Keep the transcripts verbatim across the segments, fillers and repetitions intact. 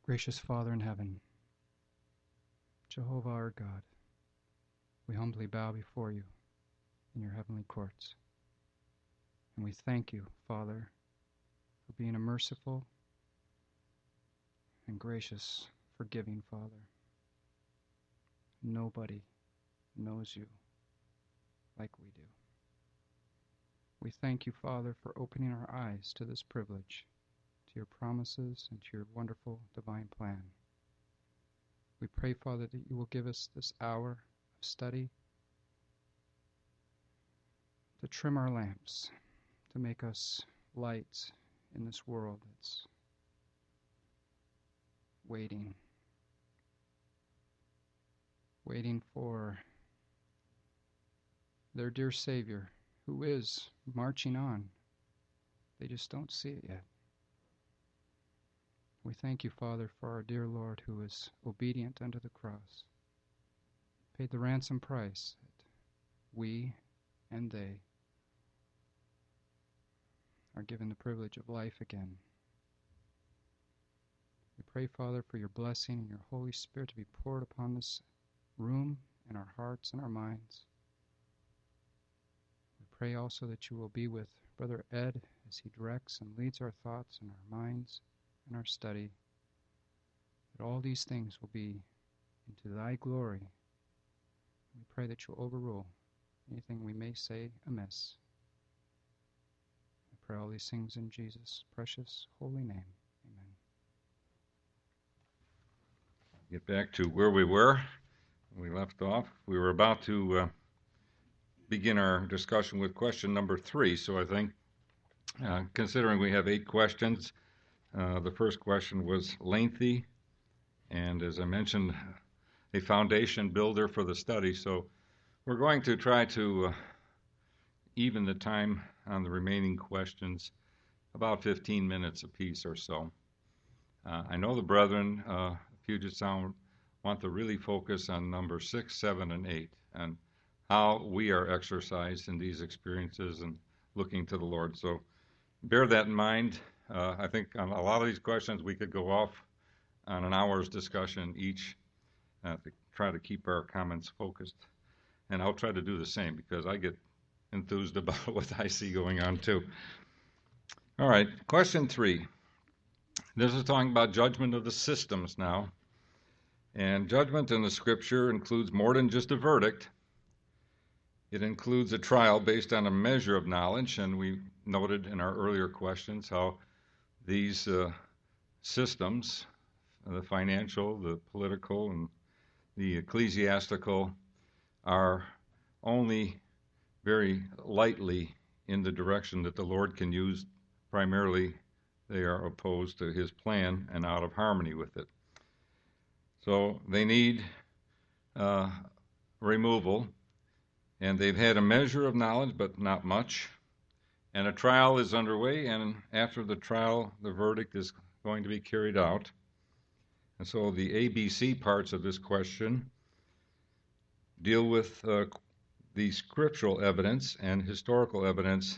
Gracious Father in heaven, Jehovah our God, we humbly bow before you in your heavenly courts. And we thank you, Father, for being a merciful and gracious, forgiving Father. Nobody knows you like we do. We thank you, Father, for opening our eyes to this privilege, to your promises, and to your wonderful divine plan. We pray, Father, that you will give us this hour of study to trim our lamps, to make us lights in this world that's waiting, waiting for their dear Savior, who is marching on. They just don't see it yet. We thank you, Father, for our dear Lord, who is obedient unto the cross, paid the ransom price that we and they are given the privilege of life again. We pray, Father, for your blessing and your Holy Spirit to be poured upon this room and our hearts and our minds. We pray also that you will be with Brother Ed as he directs and leads our thoughts and our minds and our study, that all these things will be into thy glory. We pray that you'll overrule anything we may say amiss. I pray all these things in Jesus' precious holy name. Amen. Get back to where we were. We left off. We were about to uh, begin our discussion with question number three. So I think, uh, considering we have eight questions, uh, the first question was lengthy, and as I mentioned, a foundation builder for the study. So we're going to try to uh, even the time on the remaining questions, about fifteen minutes apiece or so. Uh, I know the brethren, uh, Puget Sound, want to really focus on number six, seven, and eight, and how we are exercised in these experiences and looking to the Lord. So bear that in mind. Uh, I think on a lot of these questions we could go off on an hour's discussion each uh, to try to keep our comments focused. And I'll try to do the same because I get enthused about what I see going on too. All right, question three. This is talking about judgment of the systems now. And judgment in the scripture includes more than just a verdict. It includes a trial based on a measure of knowledge, and we noted in our earlier questions how these uh, systems, the financial, the political, and the ecclesiastical, are only very lightly in the direction that the Lord can use. Primarily, they are opposed to his plan and out of harmony with it. So they need uh, removal, and they've had a measure of knowledge, but not much. And a trial is underway, and after the trial, the verdict is going to be carried out. And so the A B C parts of this question deal with uh, the scriptural evidence and historical evidence.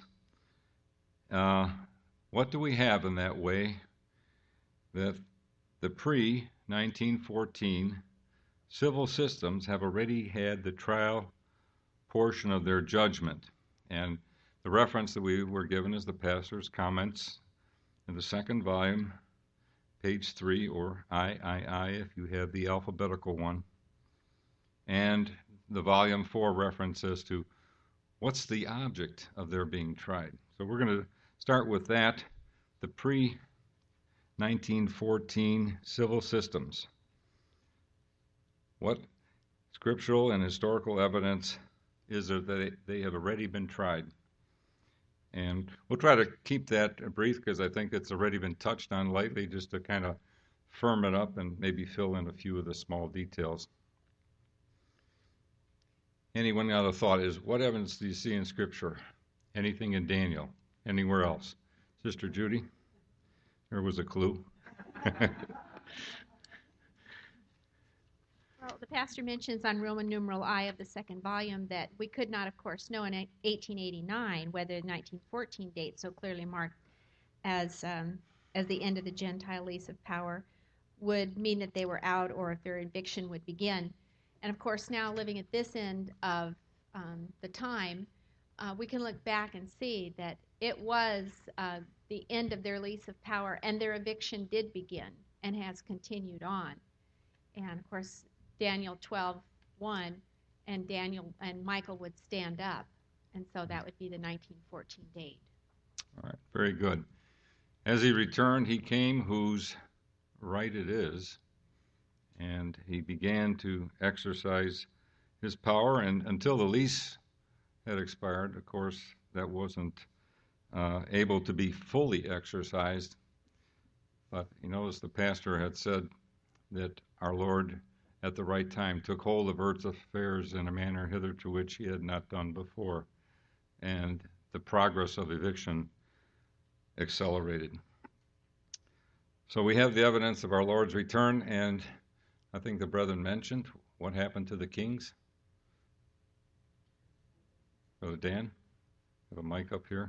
Uh, what do we have in that way that the pre nineteen fourteen civil systems have already had the trial portion of their judgment? And the reference that we were given is the pastor's comments in the second volume, page three, or I I I if you have the alphabetical one, and the volume four reference as to what's the object of their being tried. So we're going to start with that, the pre nineteen fourteen civil systems. What scriptural and historical evidence is there that they have already been tried? And we'll try to keep that brief because I think it's already been touched on lightly, just to kind of firm it up and maybe fill in a few of the small details. Anyone got a thought? Is what evidence do you see in Scripture? Anything in Daniel? Anywhere else? Sister Judy? There was a clue. Well, the pastor mentions on Roman numeral I of the second volume that we could not, of course, know in eighteen eighty-nine whether the nineteen fourteen date, so clearly marked as um, as the end of the Gentile lease of power, would mean that they were out or if their eviction would begin. And of course, now living at this end of um, the time, uh, we can look back and see that it was uh, the end of their lease of power, and their eviction did begin and has continued on. And of course, Daniel twelve one, and Daniel and Michael would stand up, and so that would be the nineteen fourteen date. All right, very good. As he returned, he came whose right it is, and he began to exercise his power, and until the lease had expired, of course, that wasn't uh, able to be fully exercised. But you notice the pastor had said that our Lord at the right time took hold of earth's affairs in a manner hitherto which he had not done before, and the progress of eviction accelerated. So we have the evidence of our Lord's return, and I think the brethren mentioned what happened to the kings. Brother Dan, have a mic up here.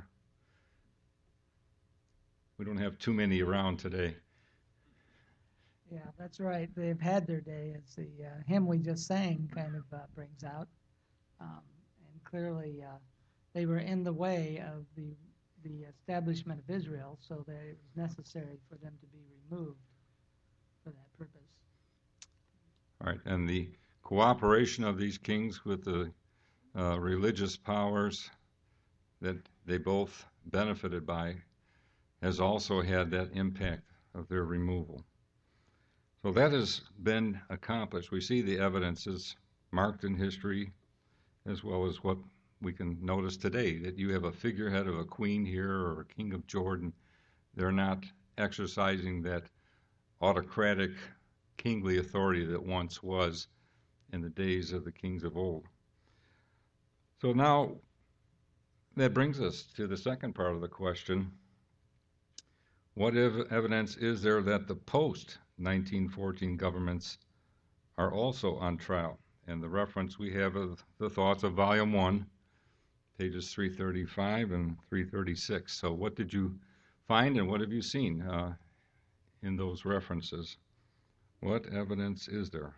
We don't have too many around today. Yeah, that's right. They've had their day, as the uh, hymn we just sang kind of uh, brings out. Um, and clearly, uh, they were in the way of the the establishment of Israel, so that it was necessary for them to be removed for that purpose. All right, and the cooperation of these kings with the uh, religious powers that they both benefited by has also had that impact of their removal. So that has been accomplished. We see the evidences marked in history as well as what we can notice today, that you have a figurehead of a queen here or a king of Jordan. They're not exercising that autocratic kingly authority that once was in the days of the kings of old. So now that brings us to the second part of the question. What ev- evidence is there that the post nineteen fourteen governments are also on trial? And the reference we have of the thoughts of volume one, pages three thirty-five and three thirty-six. So what did you find and what have you seen uh, in those references? What evidence is there?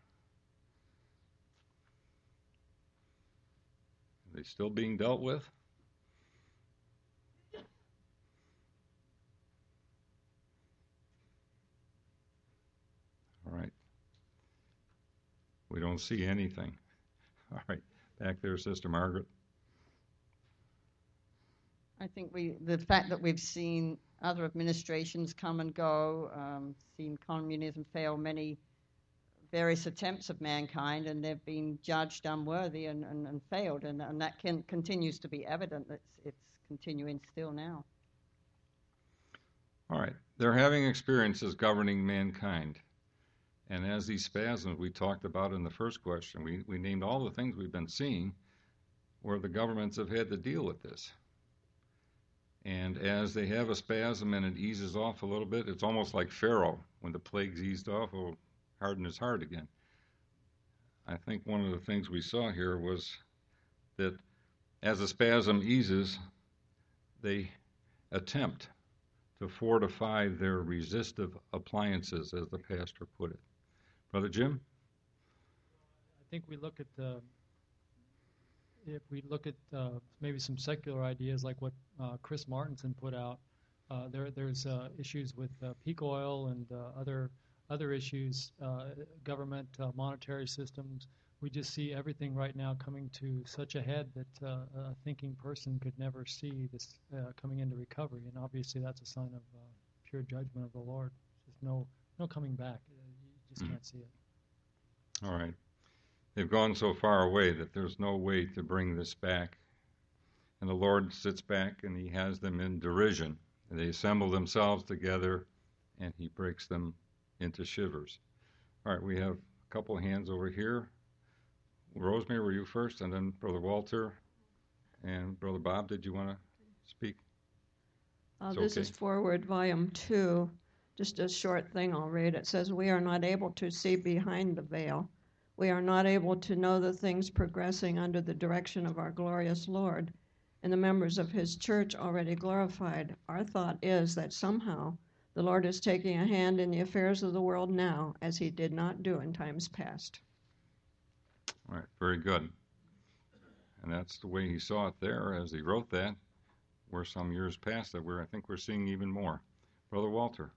Are they still being dealt with? All right. We don't see anything. All right. Back there, Sister Margaret. I think we, the fact that we've seen other administrations come and go, um, seen communism fail many various attempts of mankind, and they've been judged unworthy and, and, and failed, and, and that can, continues to be evident. It's, it's continuing still now. All right. They're having experiences governing mankind. And as these spasms we talked about in the first question, we, we named all the things we've been seeing where the governments have had to deal with this. And as they have a spasm and it eases off a little bit, it's almost like Pharaoh. When the plagues eased off, he'll harden his heart again. I think one of the things we saw here was that as the spasm eases, they attempt to fortify their resistive appliances, as the pastor put it. Brother Jim? I think we look at the if we look at uh, maybe some secular ideas like what uh, Chris Martinson put out, uh, there there's uh, issues with uh, peak oil and uh, other other issues, uh, government uh, monetary systems. We just see everything right now coming to such a head that uh, a thinking person could never see this uh, coming into recovery, and obviously that's a sign of uh, pure judgment of the Lord. There's no no coming back. You just mm. can't see it. All right. They've gone so far away that there's no way to bring this back. And the Lord sits back and he has them in derision. And they assemble themselves together and he breaks them into shivers. All right, we have a couple of hands over here. Rosemary, were you first? And then Brother Walter and Brother Bob, did you want to speak? Uh, this okay. is Forward, Volume two. Just a short thing I'll read. It says, "We are not able to see behind the veil. We are not able to know the things progressing under the direction of our glorious Lord and the members of his church already glorified. Our thought is that somehow The Lord is taking a hand in the affairs of the world now, as he did not do in times past. All right, very good. And that's the way he saw it there as he wrote that. Where some years past that, where I think we're seeing even more. Brother Walter.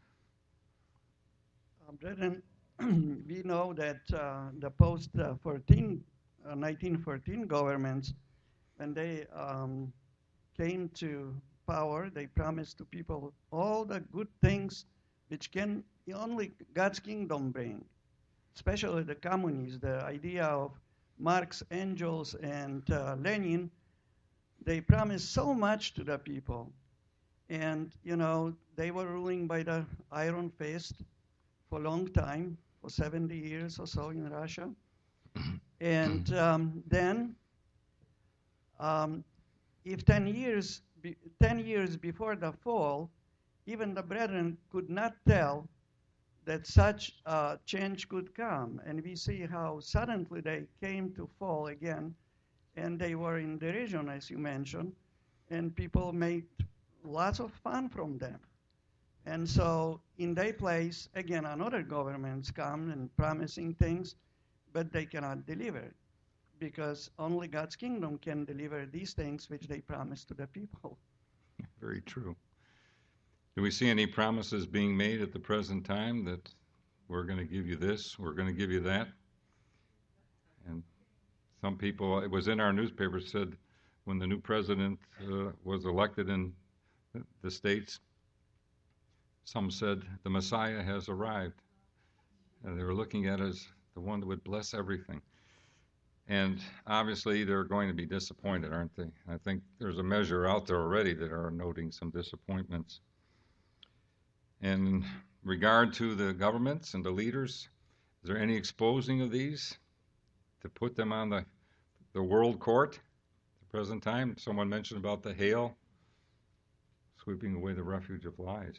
Uh, brethren, we know that uh, the post uh, fourteen, uh, nineteen fourteen governments, when they um, came to power, they promised to people all the good things which can only God's kingdom bring, especially the communists, the idea of Marx, Engels, and uh, Lenin. They promised so much to the people. And, you know, they were ruling by the iron fist for a long time, for seventy years or so in Russia. And um, then, um, if ten years, be, ten years before the fall, even the brethren could not tell that such uh, change could come. And we see how suddenly they came to fall again, and they were in derision, as you mentioned, and people made lots of fun from them. And so in their place, again, another governments come and promising things, but they cannot deliver, because only God's kingdom can deliver these things which they promise to the people. Very true. Do we see any promises being made at the present time that we're going to give you this, we're going to give you that? And some people, it was in our newspaper, said when the new president uh, was elected in the States, some said the Messiah has arrived. And they were looking at it as the one that would bless everything. And obviously they're going to be disappointed, aren't they? I think there's a measure out there already that are noting some disappointments. And in regard to the governments and the leaders, is there any exposing of these to put them on the, the world court at the present time? Someone mentioned about the hail sweeping away the refuge of lies.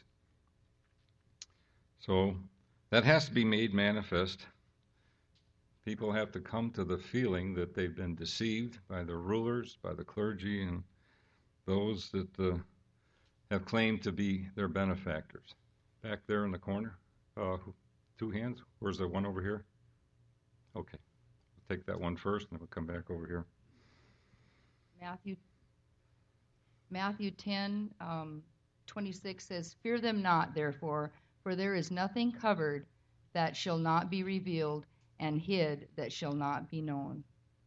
So that has to be made manifest. People have to come to the feeling that they've been deceived by the rulers, by the clergy, and those that uh, have claimed to be their benefactors. Back there in the corner, uh, two hands. Where's the one over here? Okay, we'll take that one first, and then we'll come back over here. Matthew, Matthew ten, um, twenty-six says, "Fear them not, therefore, for there is nothing covered that shall not be revealed, and hid that shall not be known."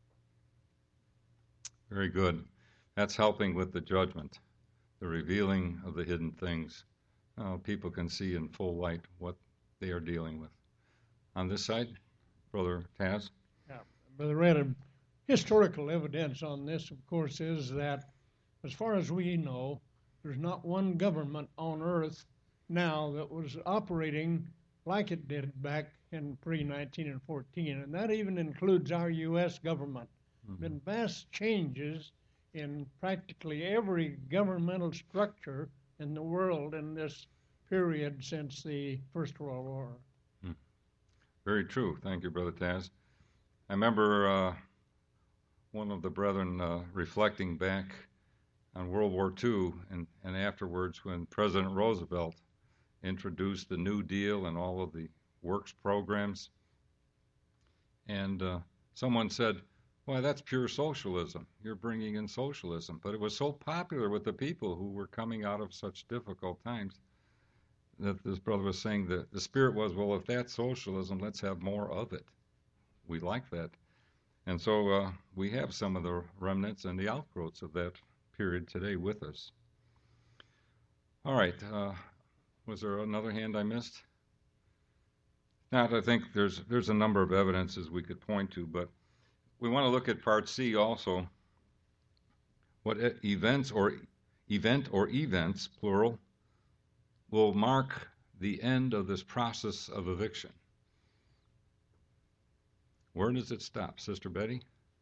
Very good. That's helping with the judgment, the revealing of the hidden things. Uh, people can see in full light what they are dealing with. On this side, Brother Taz. Yeah, Brother Red, historical evidence on this, of course, is that as far as we know, there's not one government on earth now that was operating like it did back in pre nineteen fourteen, and that even includes our U S government. Mm-hmm. Been vast changes in practically every governmental structure in the world in this period since the First World War. Hmm. Very true. Thank you, Brother Taz. I remember uh, one of the brethren uh, reflecting back on World War Two and, and afterwards when President Roosevelt introduced the New Deal and all of the works programs. And uh, someone said, "Why, that's pure socialism. You're bringing in socialism." But it was so popular with the people who were coming out of such difficult times that this brother was saying that the spirit was, well, if that's socialism, let's have more of it. We like that. And so uh, we have some of the remnants and the outgrowths of that period today with us. All right. Uh, was there another hand I missed? Now, I think there's there's a number of evidences we could point to, but we want to look at part C also. What events or event or events, plural, will mark the end of this process of eviction? Where does it stop, Sister Betty?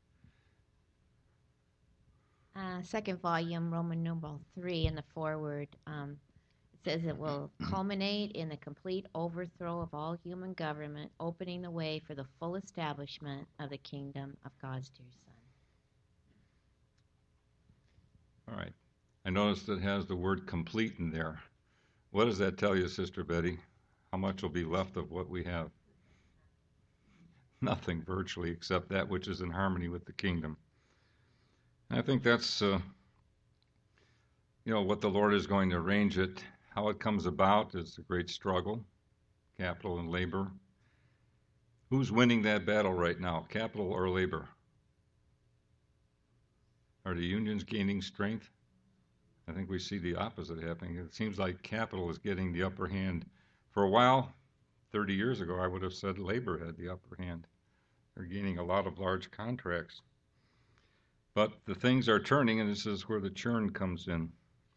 Uh, second volume, Roman numeral three, in the foreword, um, it says it will culminate in the complete overthrow of all human government, opening the way for the full establishment of the kingdom of God's dear Son. All right. I noticed it has the word complete in there. What does that tell you, Sister Betty? How much will be left of what we have? Nothing, virtually, except that which is in harmony with the kingdom. And I think that's, uh, you know, what the Lord is going to arrange it. How it comes about is a great struggle, capital and labor. Who's winning that battle right now, capital or labor? Are the unions gaining strength? I think we see the opposite happening. It seems like capital is getting the upper hand. For a while, thirty years ago, I would have said labor had the upper hand. They're gaining a lot of large contracts. But the things are turning, and this is where the churn comes in.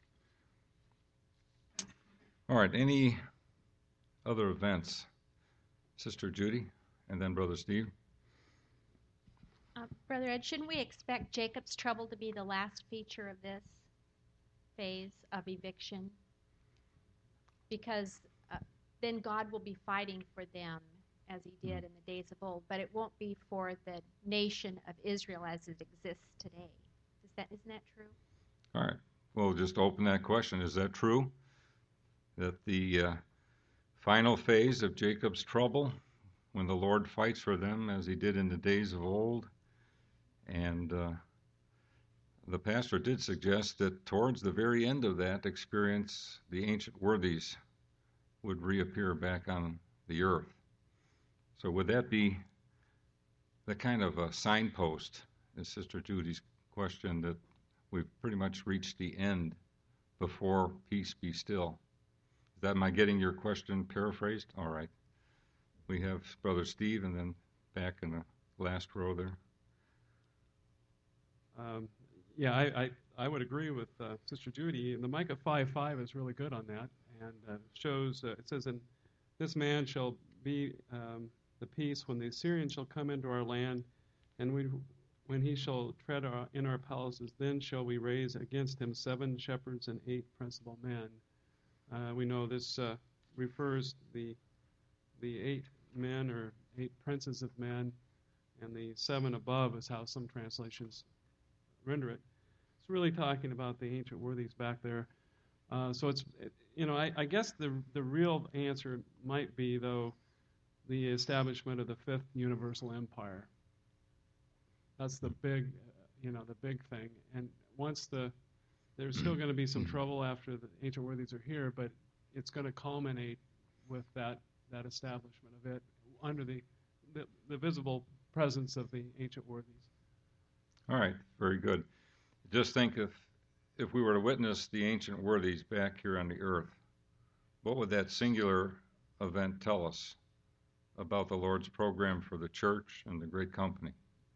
All right, any other events? Sister Judy, and then Brother Steve. Uh, Brother Ed, shouldn't we expect Jacob's trouble to be the last feature of this phase of eviction? Because uh, then God will be fighting for them as he did in the days of old, but it won't be for the nation of Israel as it exists today. Is that, isn't that true? All right. Well, just open that question. Is that true? That the uh, final phase of Jacob's trouble, when the Lord fights for them as he did in the days of old, and uh, the pastor did suggest that towards the very end of that experience, the ancient worthies would reappear back on the earth. So would that be the kind of a signpost, is Sister Judy's question, that we've pretty much reached the end before peace be still? Is that, am I getting your question paraphrased? All right. We have Brother Steve, and then back in the last row there. Um, yeah, I, I, I would agree with uh, Sister Judy. And the Micah five five is really good on that, and uh, shows, uh, it says, "And this man shall be um, the peace when the Assyrian shall come into our land, and we, when he shall tread our, in our palaces, then shall we raise against him seven shepherds and eight principal men." Uh, we know this uh, refers the the eight men or eight princes of men, and the seven above is how some translations render it. It's really talking about the ancient worthies back there. Uh, so it's, it, you know, I, I guess the the real answer might be, though, the establishment of the fifth universal empire. That's the big, uh, you know, the big thing. And once the, there's still going to be some trouble after the ancient worthies are here, but it's going to culminate with that that establishment of it under the, the the visible presence of the ancient worthies. All right, very good. Just think if if we were to witness the ancient worthies back here on the earth, what would that singular event tell us about the Lord's program for the church and the great company?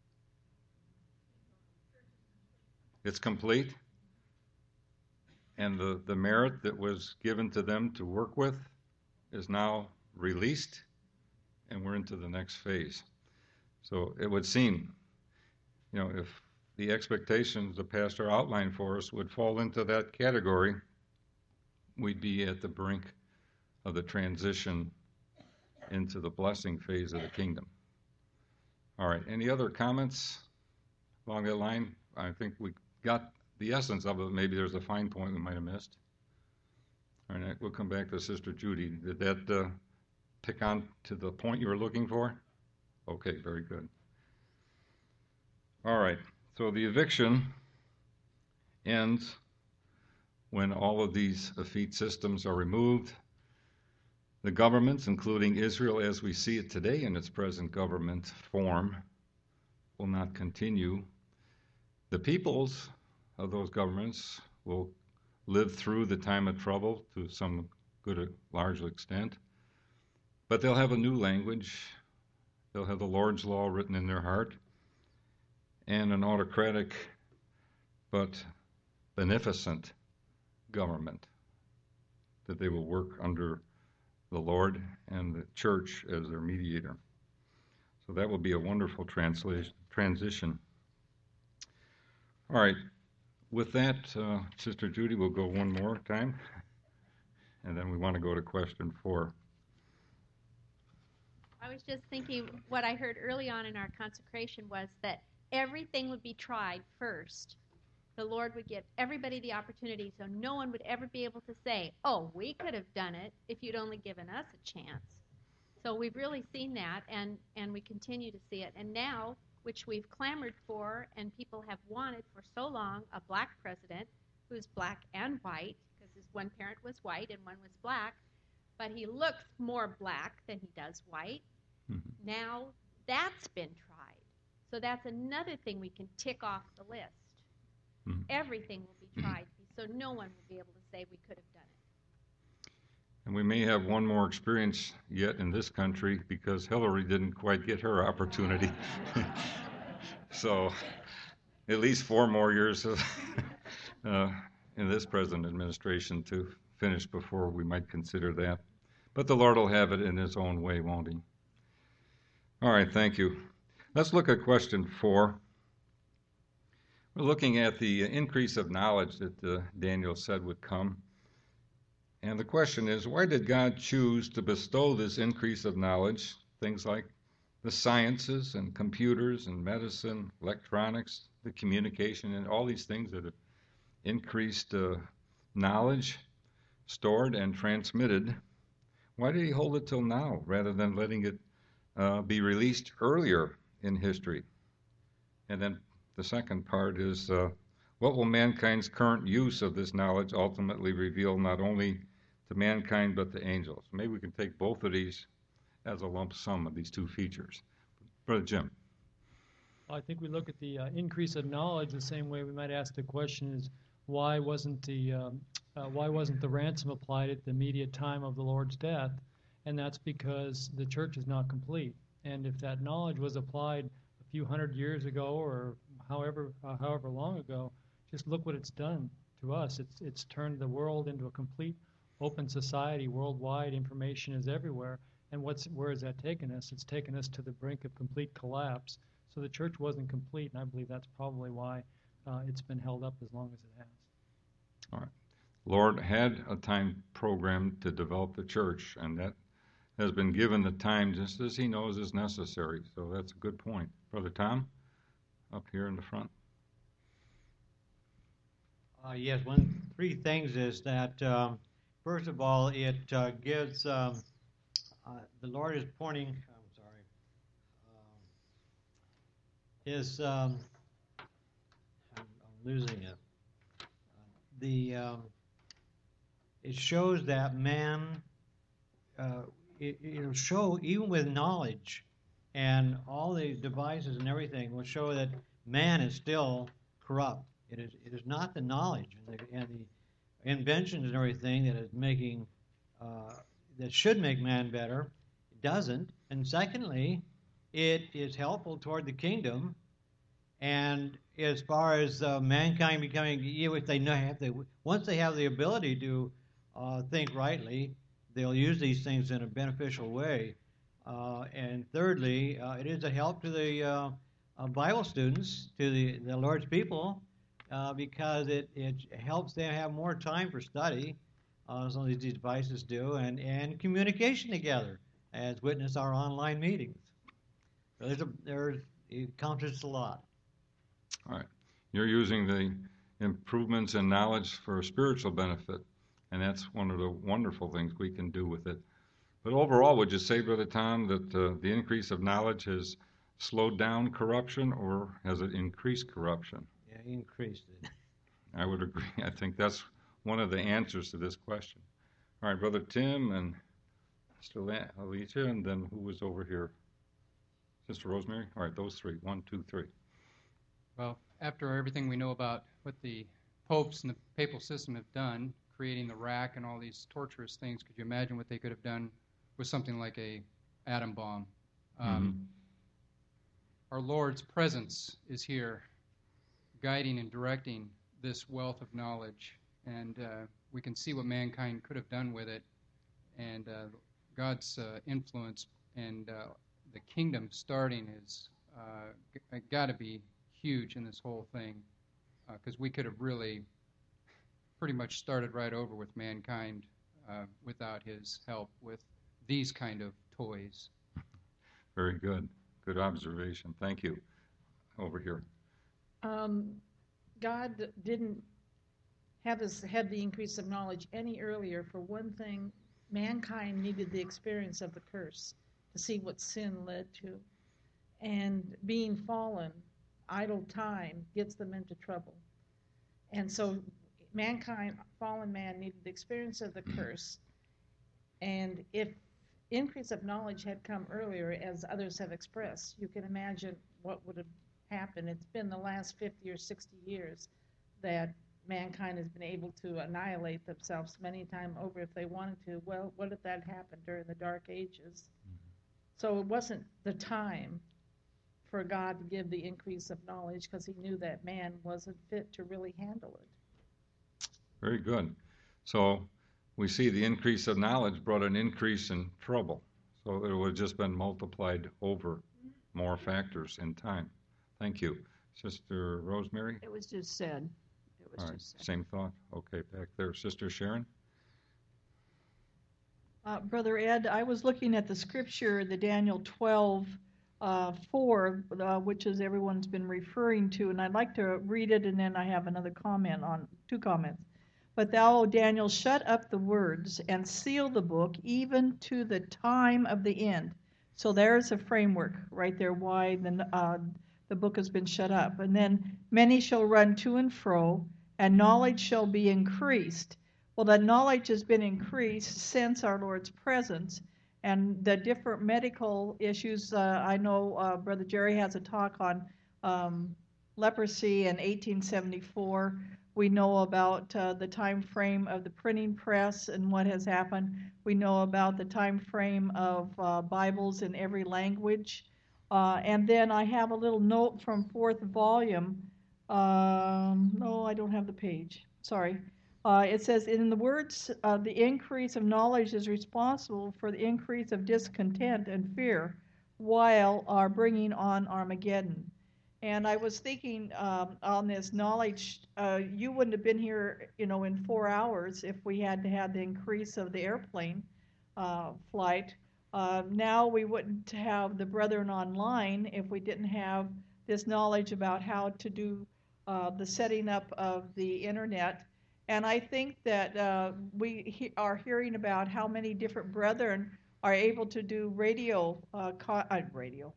It's complete, and the, the merit that was given to them to work with is now released, and we're into the next phase. So it would seem, you know, if the expectations the pastor outlined for us would fall into that category, we'd be at the brink of the transition into the blessing phase of the kingdom. All right, any other comments along that line? I think we got the essence of it. Maybe there's a fine point we might have missed. All right, we'll come back to Sister Judy. Did that uh, pick on to the point you were looking for? Okay, very good. All right, so the eviction ends when all of these effete systems are removed. The governments, including Israel as we see it today in its present government form, will not continue. The peoples of those governments will live through the time of trouble to some good, large extent, but they'll have a new language. They'll have the Lord's law written in their heart, and an autocratic but beneficent government that they will work under the Lord and the church as their mediator. So that will be a wonderful translation, transition. All right, with that, uh, Sister Judy, we'll go one more time, and then we want to go to question four. I was just thinking what I heard early on in our consecration was that everything would be tried first, the Lord would give everybody the opportunity so no one would ever be able to say, oh, we could have done it if you'd only given us a chance. So we've really seen that, and, and we continue to see it. And now, which we've clamored for and people have wanted for so long, a black president who's black and white, because his one parent was white and one was black, but he looks more black than he does white. Mm-hmm. Now that's been tried. So that's another thing we can tick off the list. Mm-hmm. Everything will be tried, so no one will be able to say we could have done it. And we may have one more experience yet in this country because Hillary didn't quite get her opportunity. So at least four more years of, uh, in this present administration to finish before we might consider that. But the Lord will have it in his own way, won't he? All right, thank you. Let's look at question four. We're looking at the increase of knowledge that uh, Daniel said would come. And the question is, why did God choose to bestow this increase of knowledge, things like the sciences and computers and medicine, electronics, the communication, and all these things that have increased uh, knowledge, stored and transmitted? Why did he hold it till now rather than letting it uh, be released earlier in history? And then the second part is, uh, what will mankind's current use of this knowledge ultimately reveal not only to mankind but to angels? Maybe we can take both of these as a lump sum of these two features. Brother Jim. I think we look at the uh, increase of knowledge the same way we might ask the question is, why wasn't the um, uh, why wasn't the ransom applied at the immediate time of the Lord's death? And that's because the church is not complete. And if that knowledge was applied a few hundred years ago or however uh, however long ago, just look what it's done to us. It's it's turned the world into a complete open society worldwide. Information is everywhere. And what's where has that taken us? It's taken us to the brink of complete collapse. So the church wasn't complete, and I believe that's probably why uh, it's been held up as long as it has. All right. Lord had a time program to develop the church, and that has been given the time just as he knows is necessary. So that's a good point. Brother Tom, up here in the front. Uh, yes, one, three things is that, um, first of all, it uh, gives, um, uh, the Lord is pointing, I'm sorry, um, is, um, I'm, I'm losing it. Uh, the, um, it shows that man, uh, it, it'll show, even with knowledge and all the devices and everything, will show that man is still corrupt. It is, it is not the knowledge and the, and the inventions and everything that is making, uh, that should make man better. It doesn't. And secondly, it is helpful toward the kingdom. And as far as uh, mankind becoming, if they know, if they once they have the ability to uh, think rightly, they'll use these things in a beneficial way. Uh, and thirdly, uh, it is a help to the uh, uh, Bible students, to the, the Lord's people. Uh, because it, it helps them have more time for study, uh, some of these devices do, and, and communication together, as witness our online meetings. So there's a, there's, it accomplishes a lot. All right. You're using the improvements in knowledge for a spiritual benefit, and that's one of the wonderful things we can do with it. But overall, would you say, Brother Tom, that uh, the increase of knowledge has slowed down corruption, or has it increased corruption? Increased it. I would agree. I think that's one of the answers to this question. All right, Brother Tim and Sister Alicia, and then who was over here? Sister Rosemary? All right, those three. One, two, three. Well, after everything we know about what the popes and the papal system have done, creating the rack and all these torturous things, could you imagine what they could have done with something like a atom bomb? Um, mm-hmm. Our Lord's presence is here, guiding and directing this wealth of knowledge, and uh, we can see what mankind could have done with it, and uh, God's uh, influence and uh, the kingdom starting is uh, g- got to be huge in this whole thing, because uh, we could have really pretty much started right over with mankind uh, without his help with these kind of toys. Very good. Good observation. Thank you. Over here. Um, God didn't have us have the increase of knowledge any earlier. For one thing, mankind needed the experience of the curse to see what sin led to. And being fallen, idle time gets them into trouble. And so mankind, fallen man, needed the experience of the curse. And if increase of knowledge had come earlier, as others have expressed, you can imagine what would have happened. It's been the last fifty or sixty years that mankind has been able to annihilate themselves many times over if they wanted to. Well, what if that happened during the Dark Ages? Mm-hmm. So it wasn't the time for God to give the increase of knowledge, because he knew that man wasn't fit to really handle it. Very good. So we see the increase of knowledge brought an increase in trouble. So it would have just been multiplied over more factors in time. Thank you. Sister Rosemary? It was just said. It was All right, just said. same thought. Okay, back there. Sister Sharon? Uh, Brother Ed, I was looking at the scripture, the Daniel twelve, uh, four, uh, which is everyone's been referring to, and I'd like to read it, and then I have another comment on, two comments. But thou, O Daniel, shut up the words and seal the book even to the time of the end. So there's a framework right there why the, uh, the book has been shut up. And then many shall run to and fro, and knowledge shall be increased. Well, that knowledge has been increased since our Lord's presence, and the different medical issues. Uh, I know uh, Brother Jerry has a talk on um, leprosy in eighteen seventy-four. We know about uh, the time frame of the printing press and what has happened. We know about the time frame of uh, Bibles in every language. Uh, and then I have a little note from fourth volume. Um, no, I don't have the page. Sorry. Uh, it says, in the words, uh, the increase of knowledge is responsible for the increase of discontent and fear while are bringing on Armageddon. And I was thinking um, on this knowledge, uh, you wouldn't have been here, you know, in four hours if we had to have the increase of the airplane uh, flight. Uh, now we wouldn't have the Brethren online if we didn't have this knowledge about how to do uh, the setting up of the internet. And I think that uh, we he- are hearing about how many different brethren are able to do radio, uh, co- uh, radio,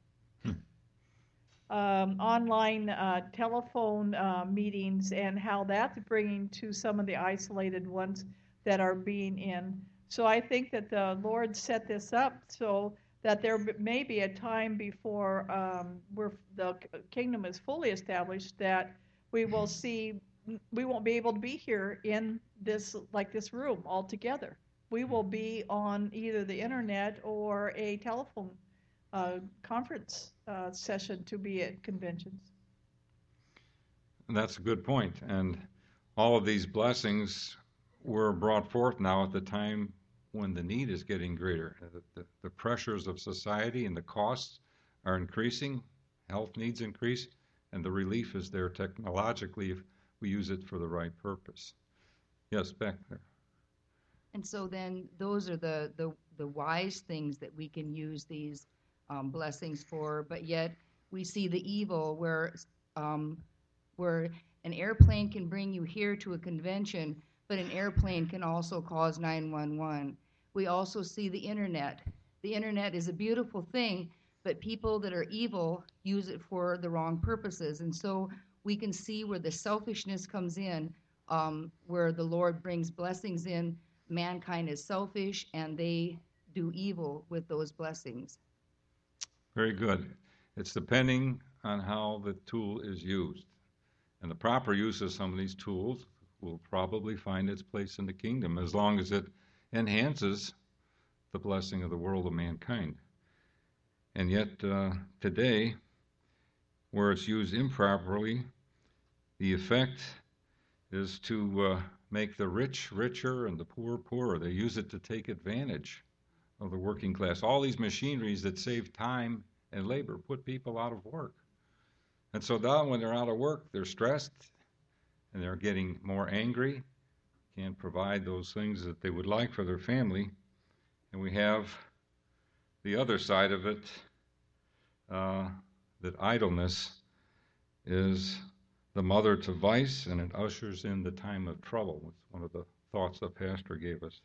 um, online uh, telephone uh, meetings, and how that's bringing to some of the isolated ones that are being in. So I think that the Lord set this up so that there may be a time before um, we're, the kingdom is fully established that we will see, we won't be able to be here in this, like this room altogether. We will be on either the internet or a telephone uh, conference uh, session to be at conventions. That's a good point. And all of these blessings were brought forth now at the time when the need is getting greater. The, the, the pressures of society and the costs are increasing, health needs increase, and the relief is there technologically if we use it for the right purpose. Yes, back there. And so then those are the, the, the wise things that we can use these um, blessings for, but yet we see the evil where um, where an airplane can bring you here to a convention, but an airplane can also cause nine one one. We also see the internet. The internet is a beautiful thing, but people that are evil use it for the wrong purposes. And so we can see where the selfishness comes in, um, where the Lord brings blessings in. Mankind is selfish, and they do evil with those blessings. Very good. It's depending on how the tool is used. And the proper use of some of these tools will probably find its place in the kingdom as long as it enhances the blessing of the world of mankind. And yet uh, today, where it's used improperly, the effect is to uh, make the rich richer and the poor poorer. They use it to take advantage of the working class. All these machineries that save time and labor put people out of work. And so now when they're out of work, they're stressed and they're getting more angry, can't provide those things that they would like for their family. And we have the other side of it, uh, that idleness is the mother to vice, and it ushers in the time of trouble. It's one of the thoughts the pastor gave us.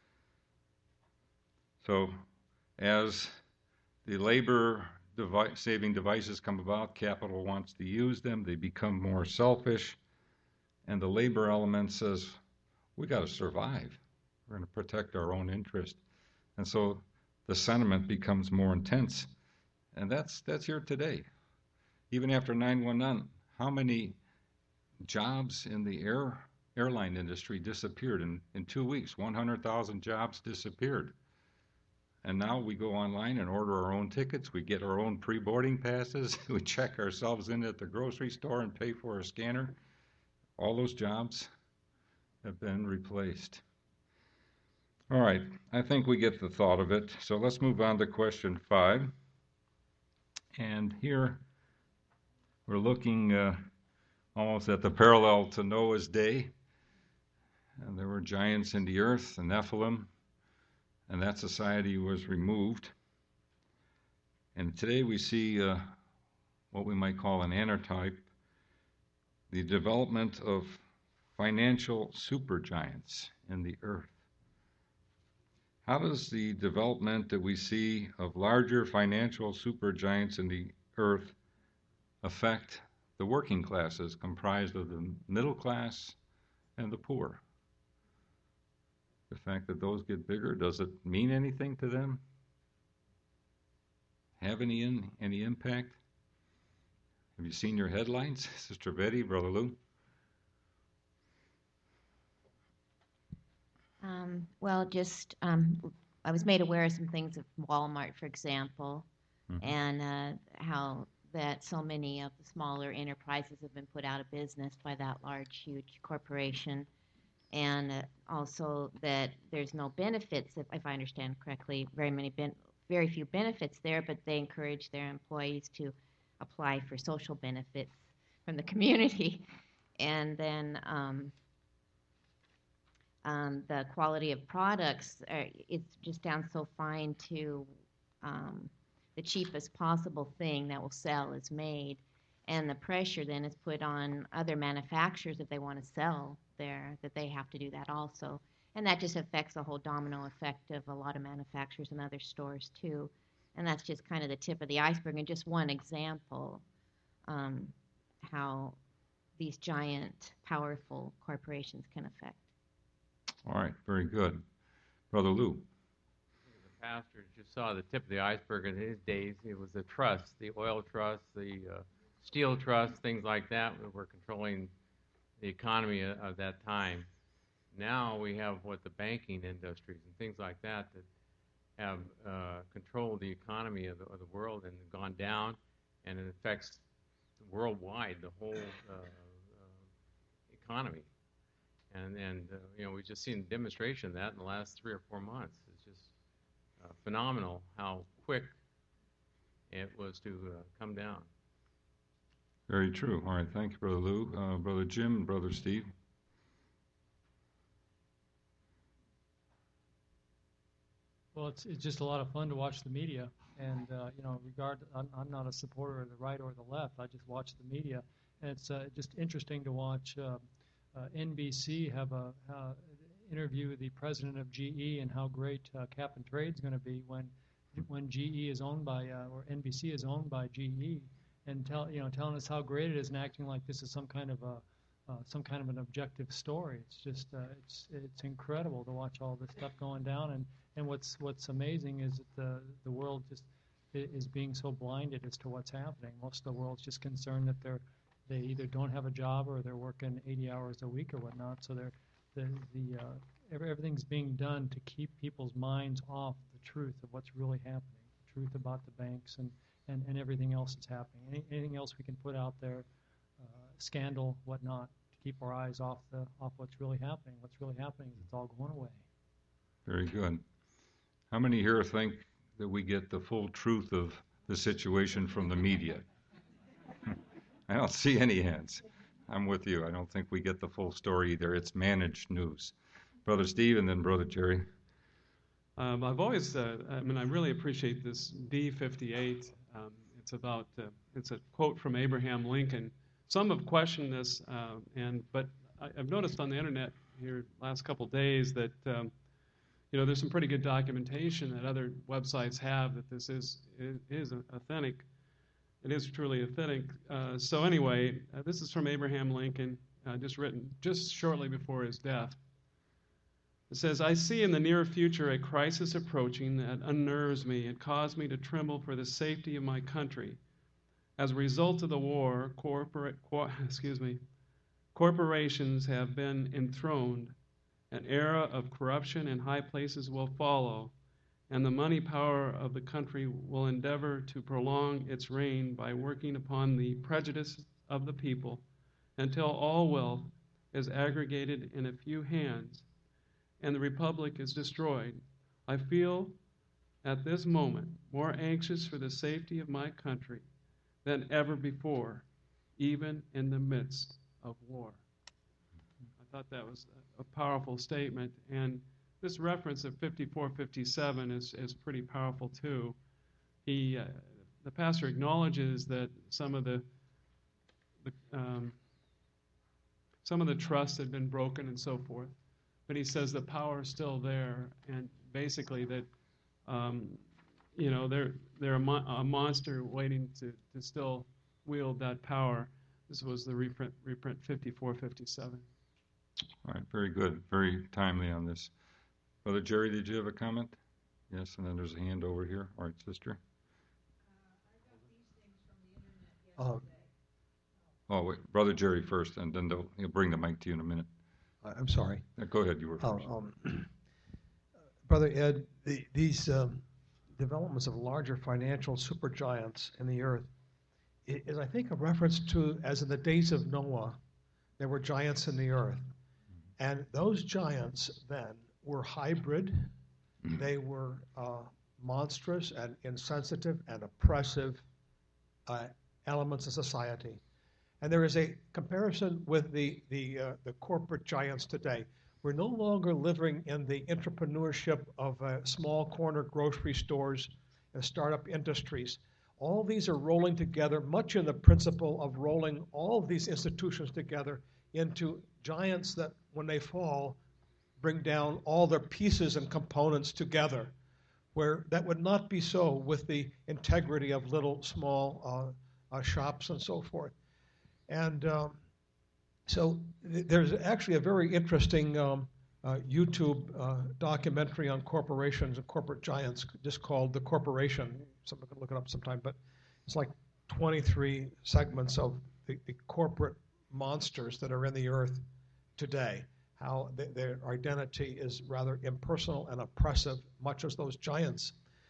So as the labor devi- saving devices come about, capital wants to use them, they become more selfish, and the labor element says, we got to survive. We're going to protect our own interest. And so the sentiment becomes more intense. And that's that's here today. Even after nine one one, how many jobs in the air airline industry disappeared in, in two weeks? one hundred thousand jobs disappeared. And now we go online and order our own tickets. We get our own pre-boarding passes. We check ourselves in at the grocery store and pay for a scanner. All those jobs have been replaced. All right, I think we get the thought of it. So let's move on to question five. And here we're looking uh, almost at the parallel to Noah's day. And there were giants in the earth, the Nephilim, and that society was removed. And today we see uh, what we might call an antitype, the development of financial supergiants in the earth. How does the development that we see of larger financial supergiants in the earth affect the working classes comprised of the middle class and the poor? The fact that those get bigger, does it mean anything to them? Have any in, any impact? Have you seen your headlines, Sister Betty, Brother Lou? Um, well, just um, I was made aware of some things at Walmart, for example, mm-hmm. and uh, how that so many of the smaller enterprises have been put out of business by that large, huge corporation, and uh, also that there's no benefits, if, if I understand correctly, very many ben- very few benefits there, but they encourage their employees to apply for social benefits from the community, and then. Um, Um, the quality of products, uh, it's just down so fine to um, the cheapest possible thing that will sell is made. And the pressure then is put on other manufacturers if they want to sell there, that they have to do that also. And that just affects the whole domino effect of a lot of manufacturers and other stores too. And that's just kind of the tip of the iceberg and just one example um, how these giant, powerful corporations can affect. All right, very good. Brother Lou. The pastor just saw the tip of the iceberg in his days. It was the trust, the oil trust, the uh, steel trust, things like that that were controlling the economy of, of that time. Now we have what the banking industries and things like that that have uh, controlled the economy of the, of the world and gone down, and it affects worldwide the whole uh, uh, economy. And, and uh, you know, we've just seen a demonstration of that in the last three or four months. It's just uh, phenomenal how quick it was to uh, come down. Very true. All right, thank you, Brother Lou. Uh, Brother Jim and Brother Steve. Well, it's it's just a lot of fun to watch the media, and uh, you know, regard I'm, I'm not a supporter of the right or the left. I just watch the media, and it's uh, just interesting to watch. Uh, Uh, N B C have a uh, interview the president of G E and how great uh, cap and trade is going to be when when G E is owned by uh, or N B C is owned by G E, and tell you know telling us how great it is and acting like this is some kind of a uh, some kind of an objective story. It's just uh, it's it's incredible to watch all this stuff going down, and, and what's what's amazing is that the the world just is being so blinded as to what's happening. Most of the world's just concerned that they're they either don't have a job or they're working eighty hours a week or whatnot. So they're, the the uh, every, everything's being done to keep people's minds off the truth of what's really happening, the truth about the banks and, and, and everything else that's happening. Any, anything else we can put out there, uh, scandal, whatnot, to keep our eyes off the off what's really happening. What's really happening is it's all going away. Very good. How many here think that we get the full truth of the situation from the media? I don't see any hands. I'm with you. I don't think we get the full story either. It's managed news. Brother Steve and then Brother Jerry. Um, I've always, uh, I mean, I really appreciate this D fifty-eight. Um, it's about, uh, it's a quote from Abraham Lincoln some have questioned this, uh, and but I, I've noticed on the internet here last couple days that um, you know there's some pretty good documentation that other websites have that this is is, is authentic. It is truly authentic. Uh, so anyway, uh, this is from Abraham Lincoln, uh, just written just shortly before his death. It says, "I see in the near future a crisis approaching that unnerves me and caused me to tremble for the safety of my country. As a result of the war, corporate, cor- excuse me, corporations have been enthroned. An era of corruption in high places will follow, and the money power of the country will endeavor to prolong its reign by working upon the prejudice of the people until all wealth is aggregated in a few hands and the republic is destroyed. I feel at this moment more anxious for the safety of my country than ever before, even in the midst of war." I thought that was a powerful statement, and this reference of fifty-four fifty-seven is, is pretty powerful too. He, uh, the pastor acknowledges that some of the, the um, some of the trust had been broken and so forth, but he says the power is still there, and basically that um, you know they're they're a, mo- a monster waiting to, to still wield that power. This was the reprint reprint fifty-four fifty-seven. All right, very good, very timely on this. Brother Jerry, did you have a comment? Yes, and then there's a hand over here. All right, sister. Uh, oh, wait, Brother Jerry first, and then they'll, he'll bring the mic to you in a minute. I'm sorry. Yeah, go ahead, you were first. Uh, um, Brother Ed, the, these um, developments of larger financial supergiants in the earth is, I think, a reference to, as in the days of Noah, there were giants in the earth. And those giants then were hybrid. They were uh, monstrous and insensitive and oppressive uh, elements of society. And there is a comparison with the, the, uh, the corporate giants today. We're no longer living in the entrepreneurship of uh, small corner grocery stores and startup industries. All these are rolling together, much in the principle of rolling all of these institutions together into giants that, when they fall, bring down all their pieces and components together, where that would not be so with the integrity of little, small uh, uh, shops and so forth. And um, so th- there's actually a very interesting um, uh, YouTube uh, documentary on corporations and corporate giants, just called The Corporation. Someone can look it up sometime, but it's like twenty-three segments of the, the corporate monsters that are in the earth today, how th- their identity is rather impersonal and oppressive, much as those giants.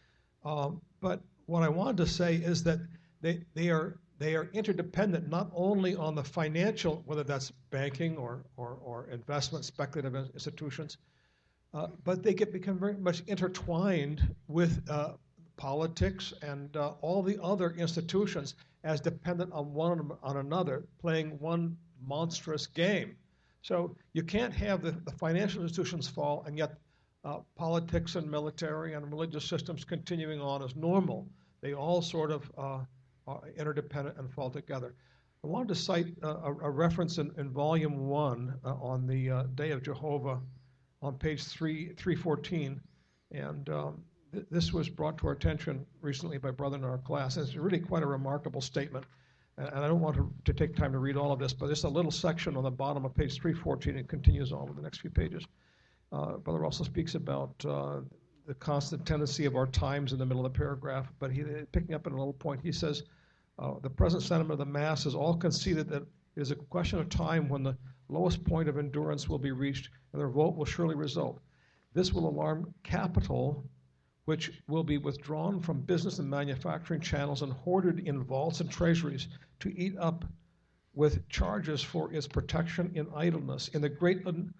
Um, but what I wanted to say is that they, they are they are interdependent not only on the financial, whether that's banking or, or, or investment, speculative institutions, uh, but they get become very much intertwined with uh, politics and uh, all the other institutions as dependent on one on another, playing one monstrous game. So you can't have the, the financial institutions fall and yet uh, politics and military and religious systems continuing on as normal. They all sort of uh, are interdependent and fall together. I wanted to cite uh, a, a reference in, in volume one uh, on the uh, Day of Jehovah on page three, three fourteen. And um, th- this was brought to our attention recently by a brother in our class. And it's really quite a remarkable statement. And, and I don't want to, to take time to read all of this, but there's a little section on the bottom of page three fourteen. It continues on with the next few pages. Uh, Brother Russell speaks about uh, the constant tendency of our times in the middle of the paragraph, but he, picking up on a little point, he says, uh, the present sentiment of the masses all conceded that it is a question of time when the lowest point of endurance will be reached and the revolt will surely result. This will alarm capital, which will be withdrawn from business and manufacturing channels and hoarded in vaults and treasuries to eat up with charges for its protection in idleness, in the great,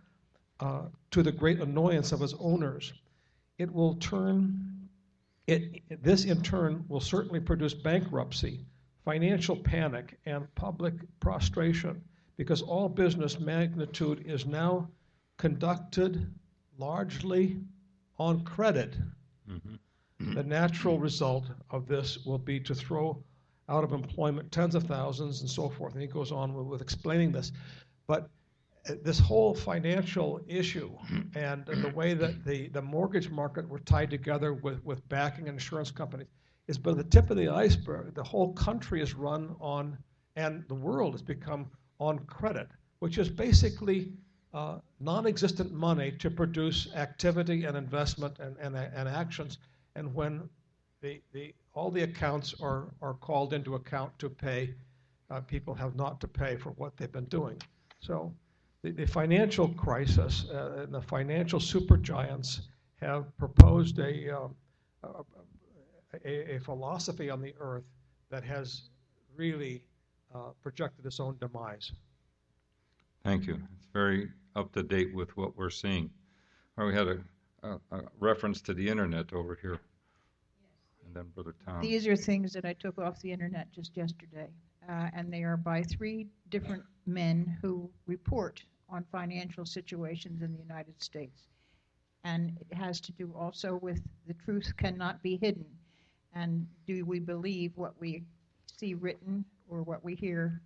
uh, to the great annoyance of its owners. It will turn, it, this in turn will certainly produce bankruptcy, financial panic, and public prostration, because all business magnitude is now conducted largely on credit. Mm-hmm. The natural result of this will be to throw out of employment, tens of thousands, and so forth. And he goes on with, with explaining this. But uh, this whole financial issue and the way that the, the mortgage market were tied together with, with backing and insurance companies is but the tip of the iceberg. The whole country is run on, and the world has become on credit, which is basically uh, non-existent money to produce activity and investment and, and, and actions. And when the, the, all the accounts are, are called into account to pay, uh, people have not to pay for what they've been doing. So the, the financial crisis uh, and the financial supergiants have proposed a, uh, a, a, a philosophy on the earth that has really uh, projected its own demise. Thank you. It's very up to date with what we're seeing. Well, we had a, a, a reference to the internet over here. And then Brother Tom. These are things that I took off the internet just yesterday, uh, and they are by three different men who report on financial situations in the United States. And it has to do also with the truth cannot be hidden. And do we believe what we see written or what we hear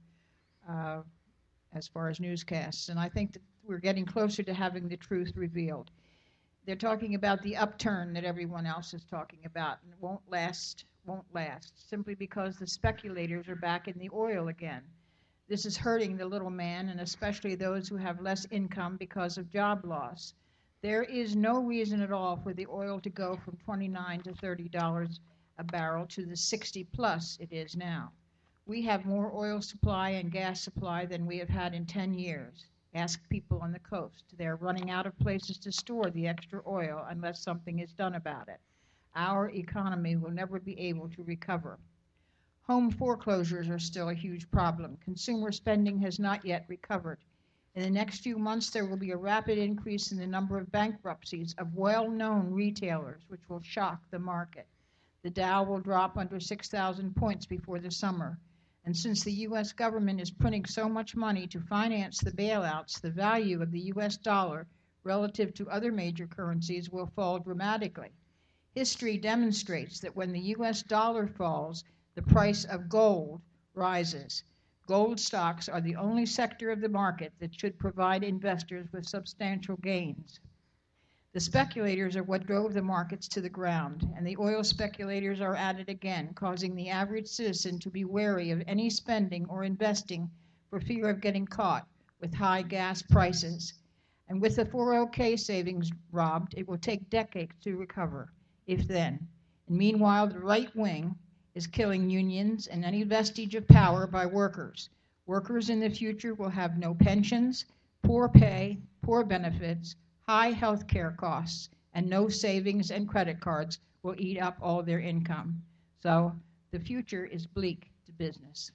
uh, as far as newscasts? And I think that we're getting closer to having the truth revealed. They're talking about the upturn that everyone else is talking about, and it won't last, won't last, simply because the speculators are back in the oil again. This is hurting the little man, and especially those who have less income because of job loss. There is no reason at all for the oil to go from twenty-nine to thirty dollars a barrel to the sixty plus it is now. We have more oil supply and gas supply than we have had in ten years. Ask people on the coast. They're running out of places to store the extra oil unless something is done about it. Our economy will never be able to recover. Home foreclosures are still a huge problem. Consumer spending has not yet recovered. In the next few months, there will be a rapid increase in the number of bankruptcies of well-known retailers, which will shock the market. The Dow will drop under six thousand points before the summer. And since the U S government is printing so much money to finance the bailouts, the value of the U S dollar relative to other major currencies will fall dramatically. History demonstrates that when the U S dollar falls, the price of gold rises. Gold stocks are the only sector of the market that should provide investors with substantial gains. The speculators are what drove the markets to the ground, and the oil speculators are at it again, causing the average citizen to be wary of any spending or investing for fear of getting caught with high gas prices. And with the four oh K savings robbed, it will take decades to recover, if then. And meanwhile, the right wing is killing unions and any vestige of power by workers. Workers in the future will have no pensions, poor pay, poor benefits, high health care costs, and no savings, and credit cards will eat up all their income. So the future is bleak to business.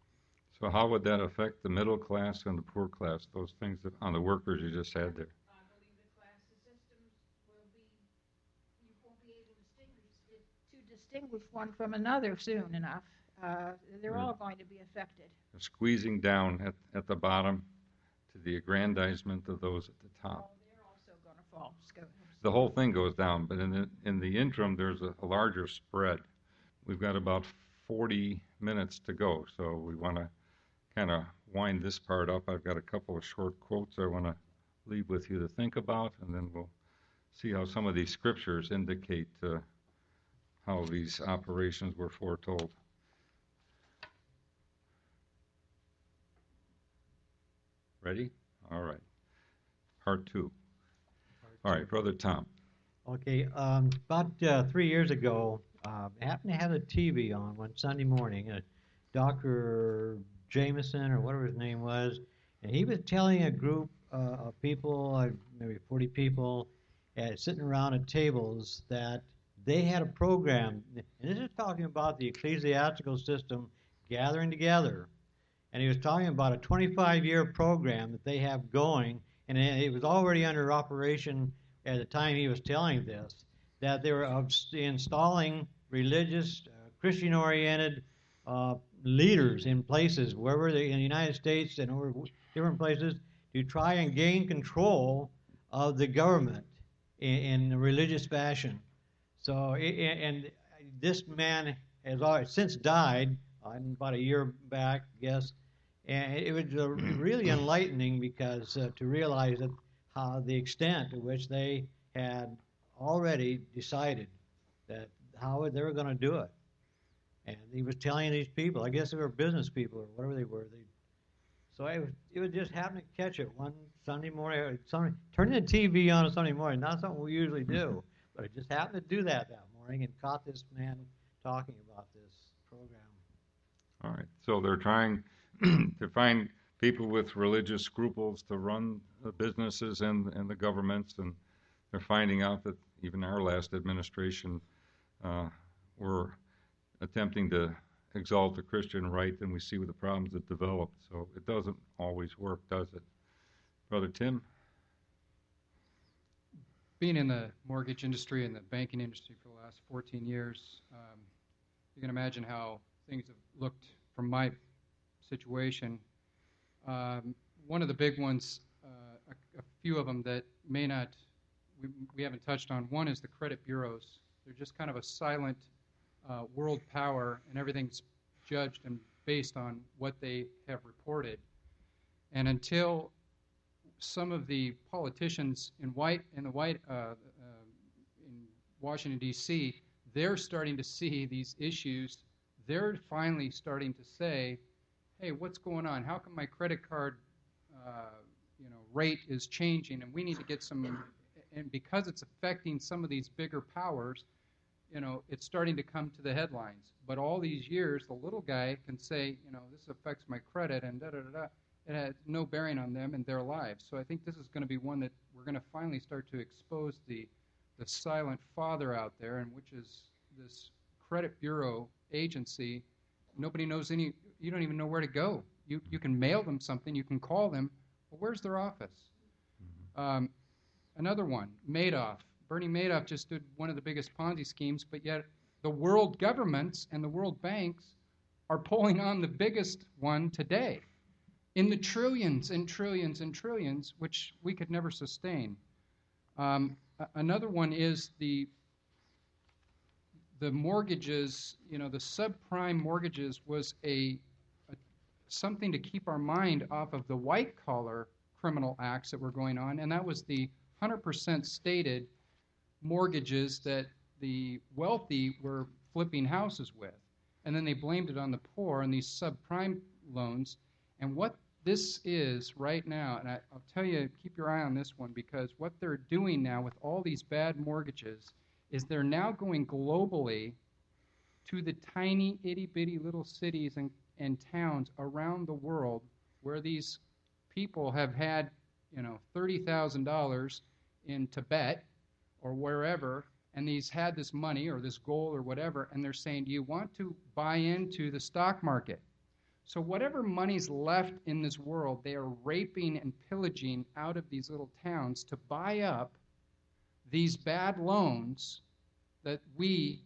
So how would that affect the middle class and the poor class, those things that, on the workers you just had there? I believe the class systems will be, you won't be able to distinguish, to distinguish one from another soon enough. Uh, they're Yeah. all going to be affected. Squeezing down at, at the bottom to the aggrandizement of those at the top. Fall. The whole thing goes down, but in the, in the interim, there's a, a larger spread. We've got about forty minutes to go, so we want to kind of wind this part up. I've got a couple of short quotes I want to leave with you to think about, and then we'll see how some of these scriptures indicate uh, how these operations were foretold. Ready? All right. Part two. All right, Brother Tom. Okay, um, about uh, three years ago, uh, I happened to have the T V on one Sunday morning. Uh, Doctor Jameson, or whatever his name was, and he was telling a group uh, of people, uh, maybe forty people, uh, sitting around at tables, that they had a program, and this is talking about the ecclesiastical system gathering together, and he was talking about a twenty-five year program that they have going, and it was already under operation at the time he was telling this, that they were installing religious, uh, Christian-oriented uh, leaders in places, wherever they, in the United States and over different places, to try and gain control of the government in, in a religious fashion. So, and this man has already since died, uh, about a year back, yes, and it was uh, really enlightening because uh, to realize that how the extent to which they had already decided that how they were going to do it. And he was telling these people, I guess they were business people or whatever they were. They, so I was, it was just happening to catch it one Sunday morning. Sunday, turning the T V on a Sunday morning, not something we usually do, but I just happened to do that that morning and caught this man talking about this program. All right. So they're trying to find people with religious scruples to run the businesses and, and the governments, and they're finding out that even our last administration uh, were attempting to exalt the Christian right, and we see with the problems that developed. So it doesn't always work, does it? Brother Tim? Being in the mortgage industry and the banking industry for the last fourteen years, um, you can imagine how things have looked from my situation. Um, one of the big ones, uh, a, a few of them that may not, we, we haven't touched on, one is the credit bureaus. They're just kind of a silent uh, world power, and everything's judged and based on what they have reported. And until some of the politicians in white in the white uh, uh, in Washington D C, they're starting to see these issues. They're finally starting to say, "Hey, what's going on? How come my credit card, uh, you know, rate is changing? And we need to get some." And because it's affecting some of these bigger powers, you know, it's starting to come to the headlines. But all these years, the little guy can say, you know, this affects my credit, and da da da da. It has no bearing on them and their lives. So I think this is going to be one that we're going to finally start to expose the the silent father out there, and which is this credit bureau agency. Nobody knows any. You don't even know where to go. You you can mail them something. You can call them. But where's their office? Mm-hmm. Um, another one, Madoff. Bernie Madoff just did one of the biggest Ponzi schemes, but yet the world governments and the world banks are pulling on the biggest one today, in the trillions and trillions and trillions, which we could never sustain. Um, another one is the the mortgages. You know, the subprime mortgages was a, a something to keep our mind off of the white collar criminal acts that were going on, and that was the one hundred percent stated mortgages that the wealthy were flipping houses with, and then they blamed it on the poor and these subprime loans. And what this is right now, and I, I'll tell you, keep your eye on this one, because what they're doing now with all these bad mortgages is they're now going globally to the tiny, itty-bitty little cities and, and towns around the world where these people have had, you know, thirty thousand dollars in Tibet or wherever, and these had this money or this gold or whatever, and they're saying, do you want to buy into the stock market? So whatever money's left in this world, they are raping and pillaging out of these little towns to buy up these bad loans that we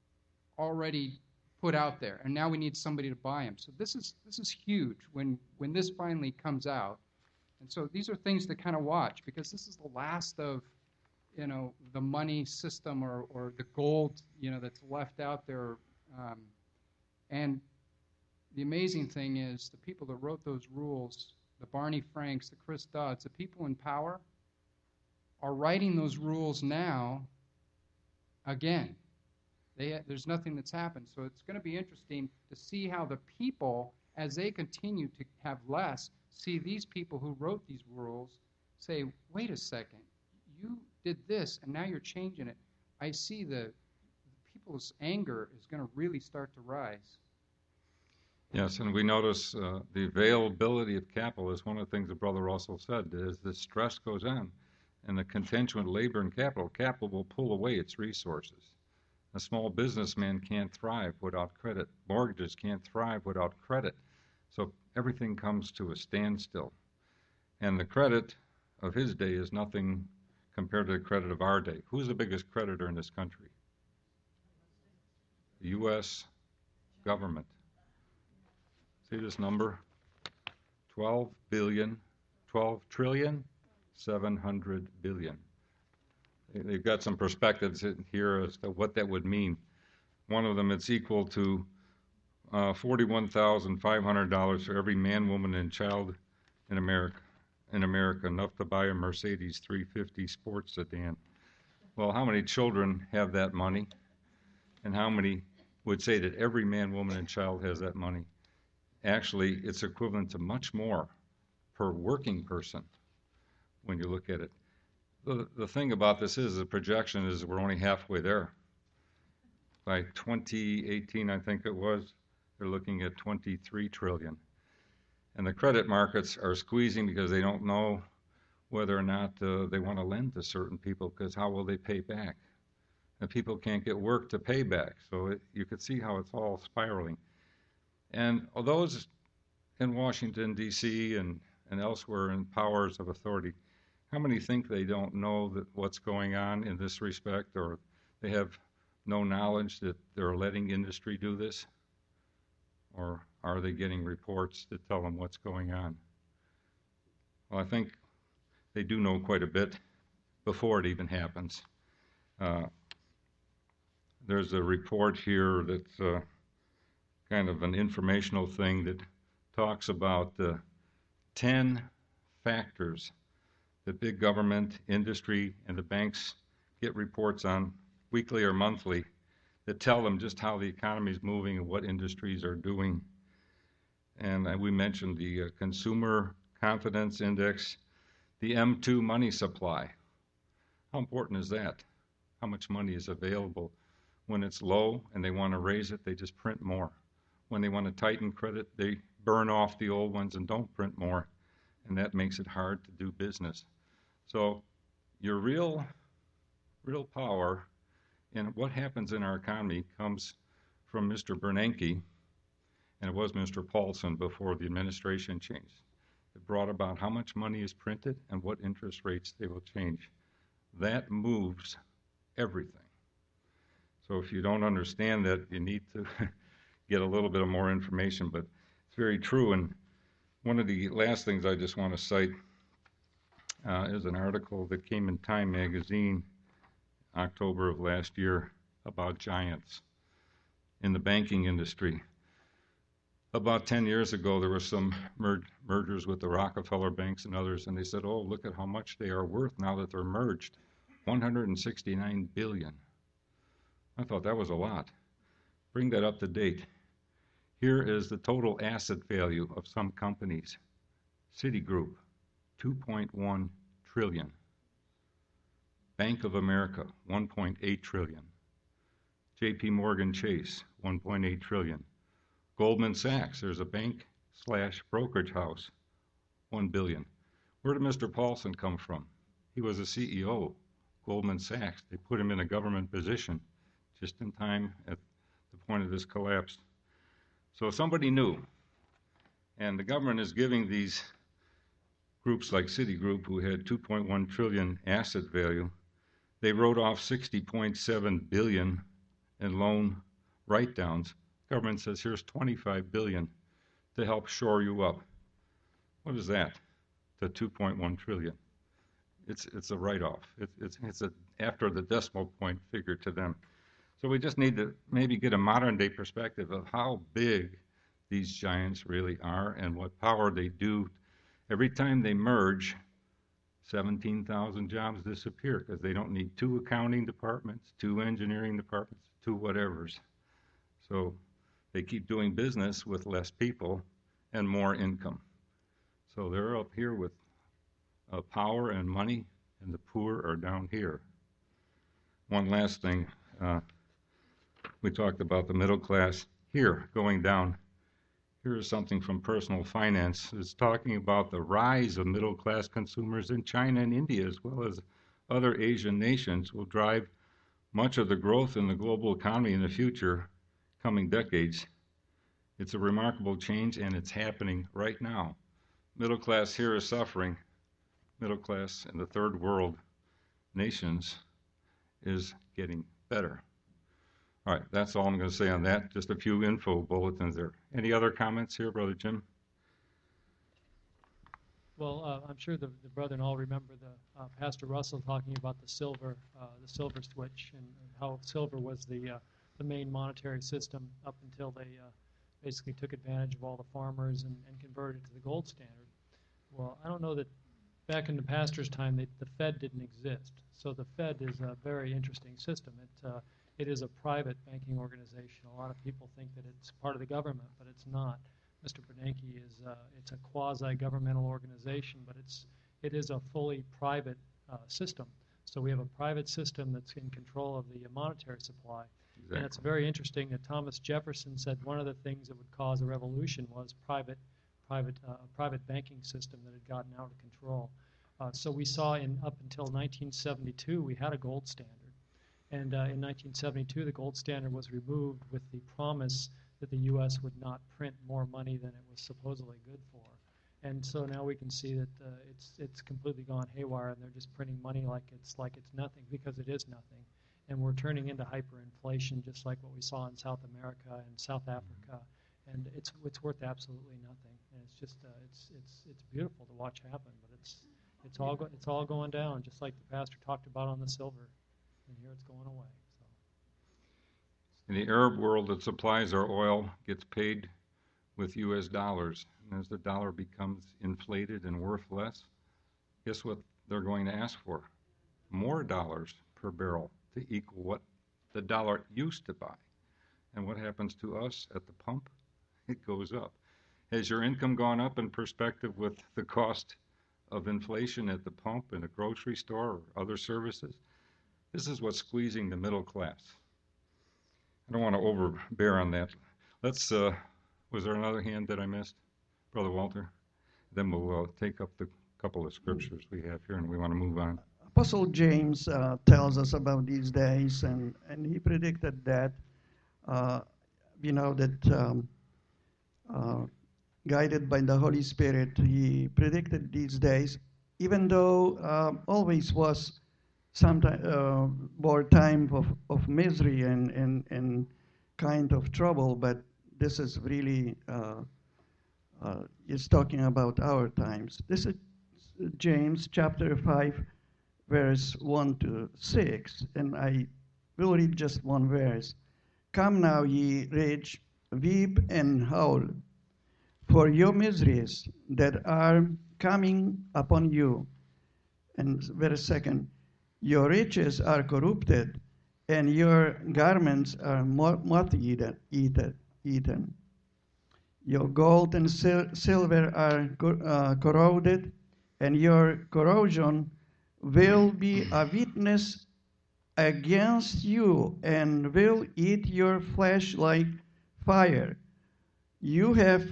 already put out there, and now we need somebody to buy them. So this is this is huge when when this finally comes out. And so these are things to kind of watch, because this is the last of, you know, the money system or, or the gold, you know, that's left out there. Um, and the amazing thing is the people that wrote those rules, the Barney Franks, the Chris Dodds, the people in power are writing those rules now again. They, there's nothing that's happened. So it's going to be interesting to see how the people, as they continue to have less, see these people who wrote these rules say, wait a second, you did this, and now you're changing it. I see the people's anger is going to really start to rise. Yes, and we notice uh, the availability of capital is one of the things that Brother Russell said, is the stress goes on, and the contention with labor and capital, capital will pull away its resources. A small businessman can't thrive without credit. Mortgages can't thrive without credit. So everything comes to a standstill. And the credit of his day is nothing compared to the credit of our day. Who's the biggest creditor in this country? The U S government. See this number? twelve billion, twelve trillion, seven hundred billion. They've got some perspectives here as to what that would mean. One of them, it's equal to uh, forty-one thousand five hundred dollars for every man, woman, and child in America. In America, enough to buy a Mercedes three fifty sports sedan. Well, how many children have that money? And how many would say that every man, woman, and child has that money? Actually, it's equivalent to much more per working person when you look at it. The, the thing about this is the projection is we're only halfway there. By twenty eighteen, I think it was, they're looking at twenty-three trillion. And the credit markets are squeezing because they don't know whether or not uh, they want to lend to certain people, because how will they pay back? And people can't get work to pay back. So it, you could see how it's all spiraling. And those in Washington, D C and, and elsewhere in powers of authority, how many think they don't know that what's going on in this respect, or they have no knowledge that they're letting industry do this? Or are they getting reports that tell them what's going on? Well, I think they do know quite a bit before it even happens. Uh, there's a report here that's uh, kind of an informational thing that talks about the ten factors that big government, industry, and the banks get reports on weekly or monthly that tell them just how the economy is moving and what industries are doing. And uh, we mentioned the uh, Consumer Confidence Index, the M two money supply. How important is that? How much money is available? When it's low and they want to raise it, they just print more. When they want to tighten credit, they burn off the old ones and don't print more, and that makes it hard to do business. So your real, real power in what happens in our economy comes from Mister Bernanke, and it was Mister Paulson before the administration changed. It brought about how much money is printed and what interest rates they will change. That moves everything. So if you don't understand that, you need to get a little bit of more information, but it's very true. And one of the last things I just want to cite uh, is an article that came in Time magazine October of last year about giants in the banking industry. About ten years ago, there were some mer- mergers with the Rockefeller banks and others, and they said, oh, look at how much they are worth now that they're merged, one hundred sixty-nine billion. I thought that was a lot. Bring that up to date. Here is the total asset value of some companies. Citigroup, two point one trillion. Bank of America, one point eight trillion. J P Morgan Chase, one point eight trillion. Goldman Sachs, there's a bank slash brokerage house, one billion. Where did Mister Paulson come from? He was a C E O, Goldman Sachs. They put him in a government position just in time at the point of this collapse. So somebody knew, and the government is giving these groups like Citigroup, who had two point one trillion asset value, they wrote off sixty point seven billion in loan write-downs. Government says, here's twenty-five billion to help shore you up. What is that to two point one trillion? It's it's a write-off. It, it's it's a after the decimal point figure to them. So we just need to maybe get a modern day perspective of how big these giants really are and what power they do. Every time they merge, seventeen thousand jobs disappear because they don't need two accounting departments, two engineering departments, two whatevers. So they keep doing business with less people and more income. So they're up here with uh, power and money, and the poor are down here. One last thing. Uh, we talked about the middle class here going down. Here is something from Personal Finance. It's talking about the rise of middle class consumers in China and India, as well as other Asian nations, will drive much of the growth in the global economy in the future coming decades. It's a remarkable change, and it's happening right now. Middle class here is suffering. Middle class in the third world nations is getting better. All right, that's all I'm going to say on that. Just a few info bulletins there. Any other comments here, Brother Jim? Well, uh, I'm sure the, the brethren all remember the uh, Pastor Russell talking about the silver, uh, the silver switch, and, and how silver was the uh, the main monetary system up until they uh, basically took advantage of all the farmers and, and converted it to the gold standard. Well, I don't know that back in the pastor's time, they, the Fed didn't exist. So the Fed is a very interesting system. It, uh, it is a private banking organization. A lot of people think that it's part of the government, but it's not. Mister Bernanke is uh, it's a quasi-governmental organization, but it's it is a fully private uh, system. So we have a private system that's in control of the monetary supply. Exactly. And it's very interesting that Thomas Jefferson said one of the things that would cause a revolution was private private uh, private banking system that had gotten out of control. Uh, so we saw in up until nineteen seventy-two we had a gold standard. And uh, in nineteen seventy-two, the gold standard was removed with the promise that the U S would not print more money than it was supposedly good for. And so now we can see that uh, it's it's completely gone haywire, and they're just printing money like it's like it's nothing, because it is nothing. And we're turning into hyperinflation, just like what we saw in South America and South Africa. And it's it's worth absolutely nothing. And it's just uh, it's it's it's beautiful to watch happen, but it's it's all go, it's all going down, just like the pastor talked about on the silver. And here it's going away. So. In the Arab world that supplies our oil gets paid with U S dollars. And as the dollar becomes inflated and worth less, guess what they're going to ask for? More dollars per barrel to equal what the dollar used to buy. And what happens to us at the pump? It goes up. Has your income gone up in perspective with the cost of inflation at the pump in a grocery store or other services? This is what's squeezing the middle class. I don't want to overbear on that. Let's, uh, was there another hand that I missed? Brother Walter? Then we'll uh, take up the couple of scriptures we have here, and we want to move on. Apostle James uh, tells us about these days, and, and he predicted that, uh, you know, that um, uh, guided by the Holy Spirit, he predicted these days, even though uh, always was some uh, more time of, of misery and, and, and kind of trouble, but this is really, uh, uh, is talking about our times. This is James chapter five, verse one to six, and I will read just one verse. Come now, ye rich, weep and howl for your miseries that are coming upon you. And verse second, your riches are corrupted, and your garments are moth-eaten. Eaten. Your gold and sil- silver are co- uh, corroded, and your corrosion will be a witness against you, and will eat your flesh like fire. You have,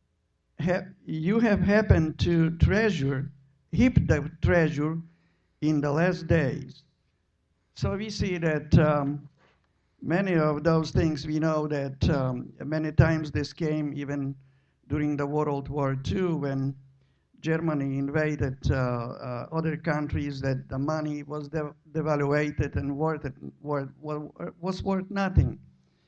ha- you have happened to treasure, heap the treasure in the last days. So we see that um, many of those things, we know that um, many times this came even during the World War Two, when Germany invaded uh, uh, other countries, that the money was de- devaluated and worth it, worth, was worth nothing.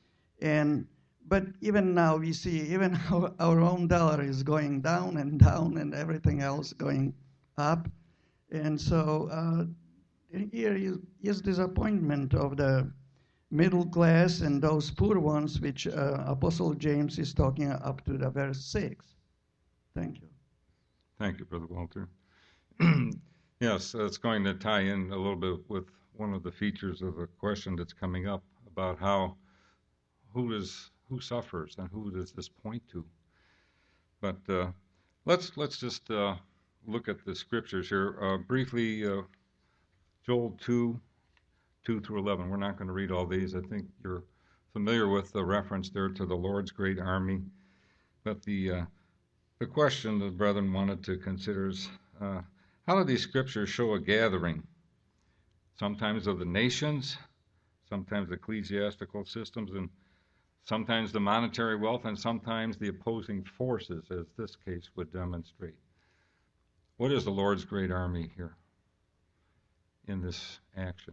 And but even now we see even our, our own dollar is going down and down, and everything else going up. And so uh, here is, is disappointment of the middle class and those poor ones, which uh, Apostle James is talking up to the verse six. Thank you. Thank you, Brother Walter. Yes, it's going to tie in a little bit with one of the features of the question that's coming up about how, who does, who suffers and who does this point to? But uh, let's let's just uh, look at the scriptures here. Uh, briefly, uh, Joel two, two through eleven. We're not going to read all these. I think you're familiar with the reference there to the Lord's great army. But the uh, the question the brethren wanted to consider is, uh, how do these scriptures show a gathering? Sometimes of the nations, sometimes ecclesiastical systems, and sometimes the monetary wealth, and sometimes the opposing forces, as this case would demonstrate. What is the Lord's great army here in this action?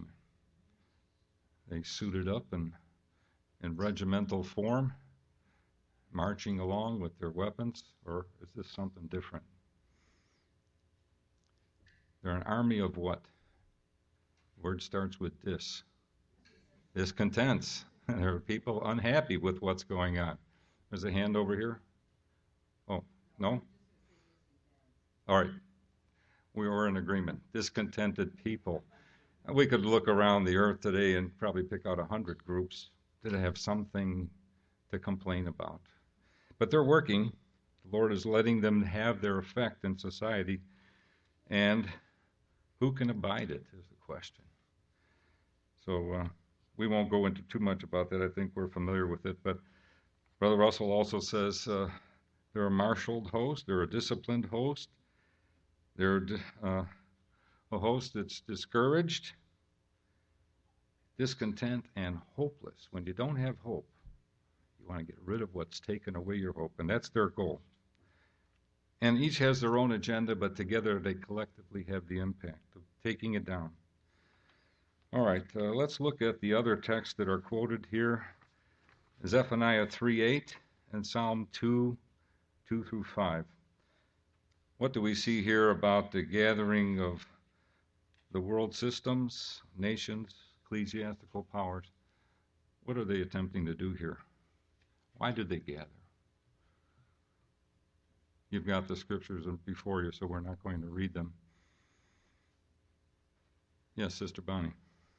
They suited up in, in regimental form, marching along with their weapons, or is this something different? They're an army of what? The word starts with dis. Discontents. There are people unhappy with what's going on. There's a hand over here. Oh, no? All right. We were in agreement. Discontented people. We could look around the earth today and probably pick out a hundred groups that have something to complain about. But they're working. The Lord is letting them have their effect in society. And who can abide it is the question. So uh, we won't go into too much about that. I think we're familiar with it. But Brother Russell also says uh, they're a marshaled host. They're a disciplined host. They're uh, a host that's discouraged, discontent, and hopeless. When you don't have hope, you want to get rid of what's taken away your hope, and that's their goal. And each has their own agenda, but together they collectively have the impact of taking it down. All right, uh, let's look at the other texts that are quoted here. Zephaniah three eight and Psalm two, two through five. What do we see here about the gathering of the world systems, nations, ecclesiastical powers? What are they attempting to do here? Why did they gather? You've got the scriptures before you, so we're not going to read them. Yes, Sister Bonnie.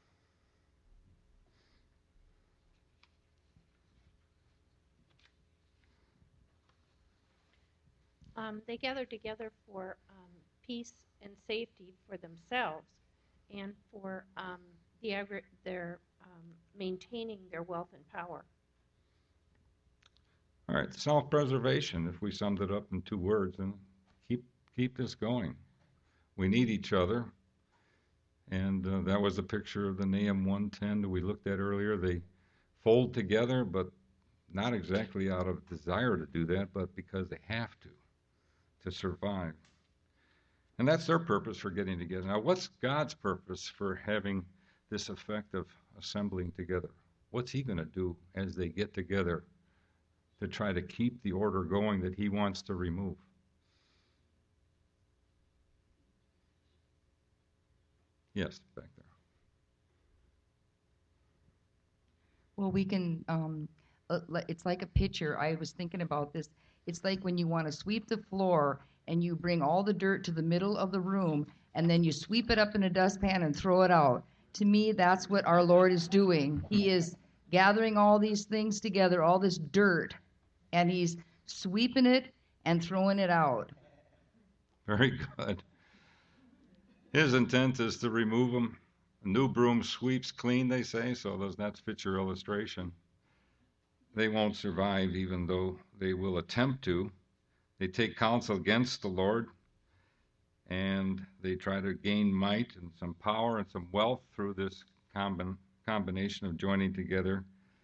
Um, they gather together for um, peace and safety for themselves and for um, the agri- their um, maintaining their wealth and power. All right, self-preservation, if we summed it up in two words, and keep keep this going. We need each other, and uh, that was a picture of the Nahum one ten that we looked at earlier. They fold together, but not exactly out of desire to do that, but because they have to, to survive. And that's their purpose for getting together. Now, what's God's purpose for having this effect of assembling together? What's he going to do as they get together to try to keep the order going that he wants to remove? Yes, back there. Well, we can, um, uh, li- it's like a picture. I was thinking about this. It's like when you want to sweep the floor and you bring all the dirt to the middle of the room and then you sweep it up in a dustpan and throw it out. To me, that's what our Lord is doing. He is gathering all these things together, all this dirt, and he's sweeping it and throwing it out. Very good. His intent is to remove them. A new broom sweeps clean, they say, so does that fit your illustration? They won't survive even though they will attempt to. They take counsel against the Lord, and they try to gain might and some power and some wealth through this combin- combination of joining together.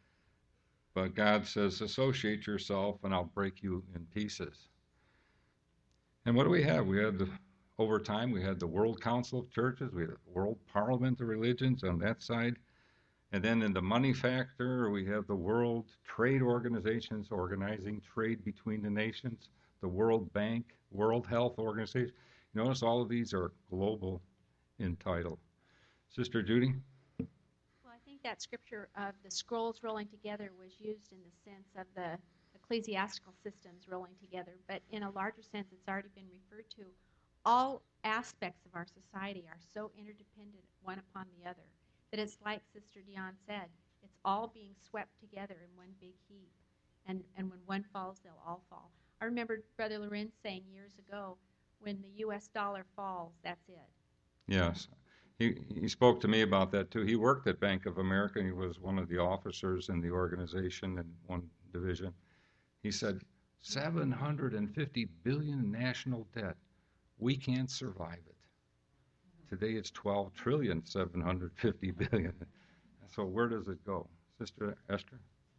But God says, associate yourself and I'll break you in pieces. And what do we have? We had, the, over time, we had the World Council of Churches, we had the World Parliament of Religions on that side. And then in the money factor, we have the World Trade Organizations organizing trade between the nations, the World Bank, World Health Organization. Notice all of these are global in title. Sister Judy? Well, I think that scripture of the scrolls rolling together was used in the sense of the ecclesiastical systems rolling together, but in a larger sense, it's already been referred to. All aspects of our society are so interdependent one upon the other that it's like Sister Dion said, it's all being swept together in one big heap. And, and when one falls, they'll all fall. I remember Brother Lorenz saying years ago, when the U S dollar falls, that's it. Yes. He, he spoke to me about that, too. He worked at Bank of America. He was one of the officers in the organization in one division. He said, seven hundred fifty billion dollars national debt. We can't survive it. Today it's twelve trillion seven hundred fifty billion dollars. So where does it go? Sister Esther?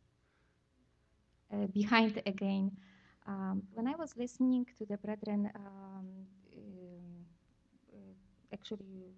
Uh, behind again. Um, when I was listening to the brethren, um, um, uh, actually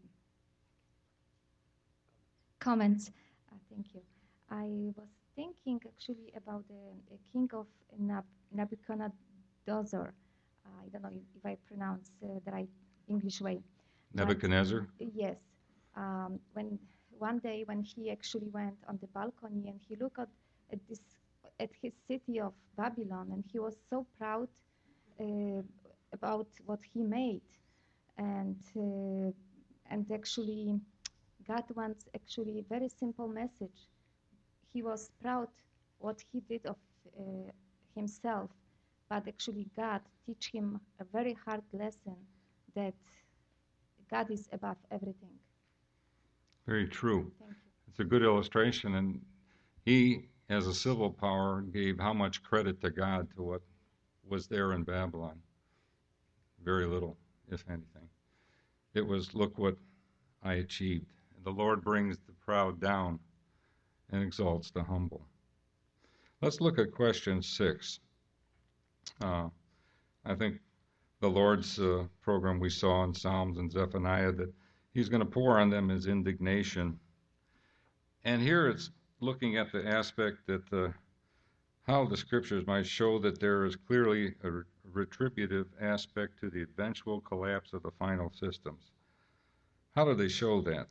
comments, uh, thank you. I was thinking actually about the uh, king of Nab- Nebuchadnezzar. Uh, I don't know if, if I pronounce uh, the right English way. Nebuchadnezzar? But, yes. Um, when one day when he actually went on the balcony and he looked at, at this at his city of Babylon, and he was so proud uh, about what he made. And uh, and actually, God wants actually a very simple message. He was proud what he did of uh, himself, but actually God teach him a very hard lesson that God is above everything. Very true. Thank you. It's a good illustration, and he, as a civil power, gave how much credit to God to what was there in Babylon? Very little, if anything. It was, look what I achieved. The Lord brings the proud down and exalts the humble. Let's look at question six. Uh, I think the Lord's uh, program we saw in Psalms and Zephaniah, that he's going to pour on them his indignation. And here it's looking at the aspect that uh, how the scriptures might show that there is clearly a retributive aspect to the eventual collapse of the final systems. How do they show that?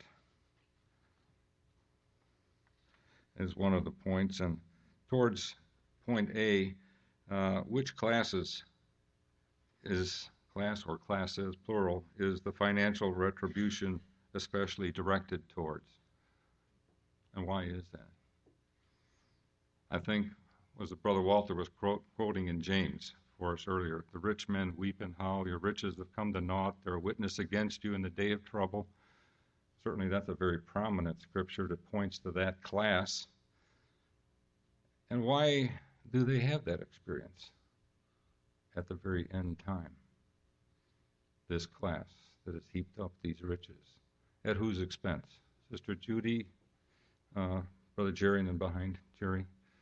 Is one of the points. And towards point A, uh, which classes is class or classes, plural, is the financial retribution especially directed towards? And why is that? I think, was it Brother Walter was quote, quoting in James for us earlier, the rich men weep and howl, your riches have come to naught, they're a witness against you in the day of trouble. Certainly that's a very prominent scripture that points to that class. And why do they have that experience at the very end time? This class that has heaped up these riches. At whose expense? Sister Judy, uh, Brother Jerry, and then behind Jerry.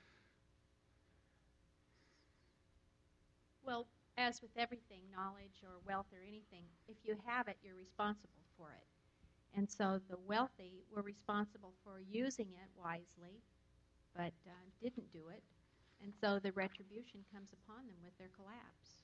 Well, as with everything, knowledge or wealth or anything, if you have it, you're responsible for it. And so the wealthy were responsible for using it wisely, but uh, didn't do it. And so the retribution comes upon them with their collapse.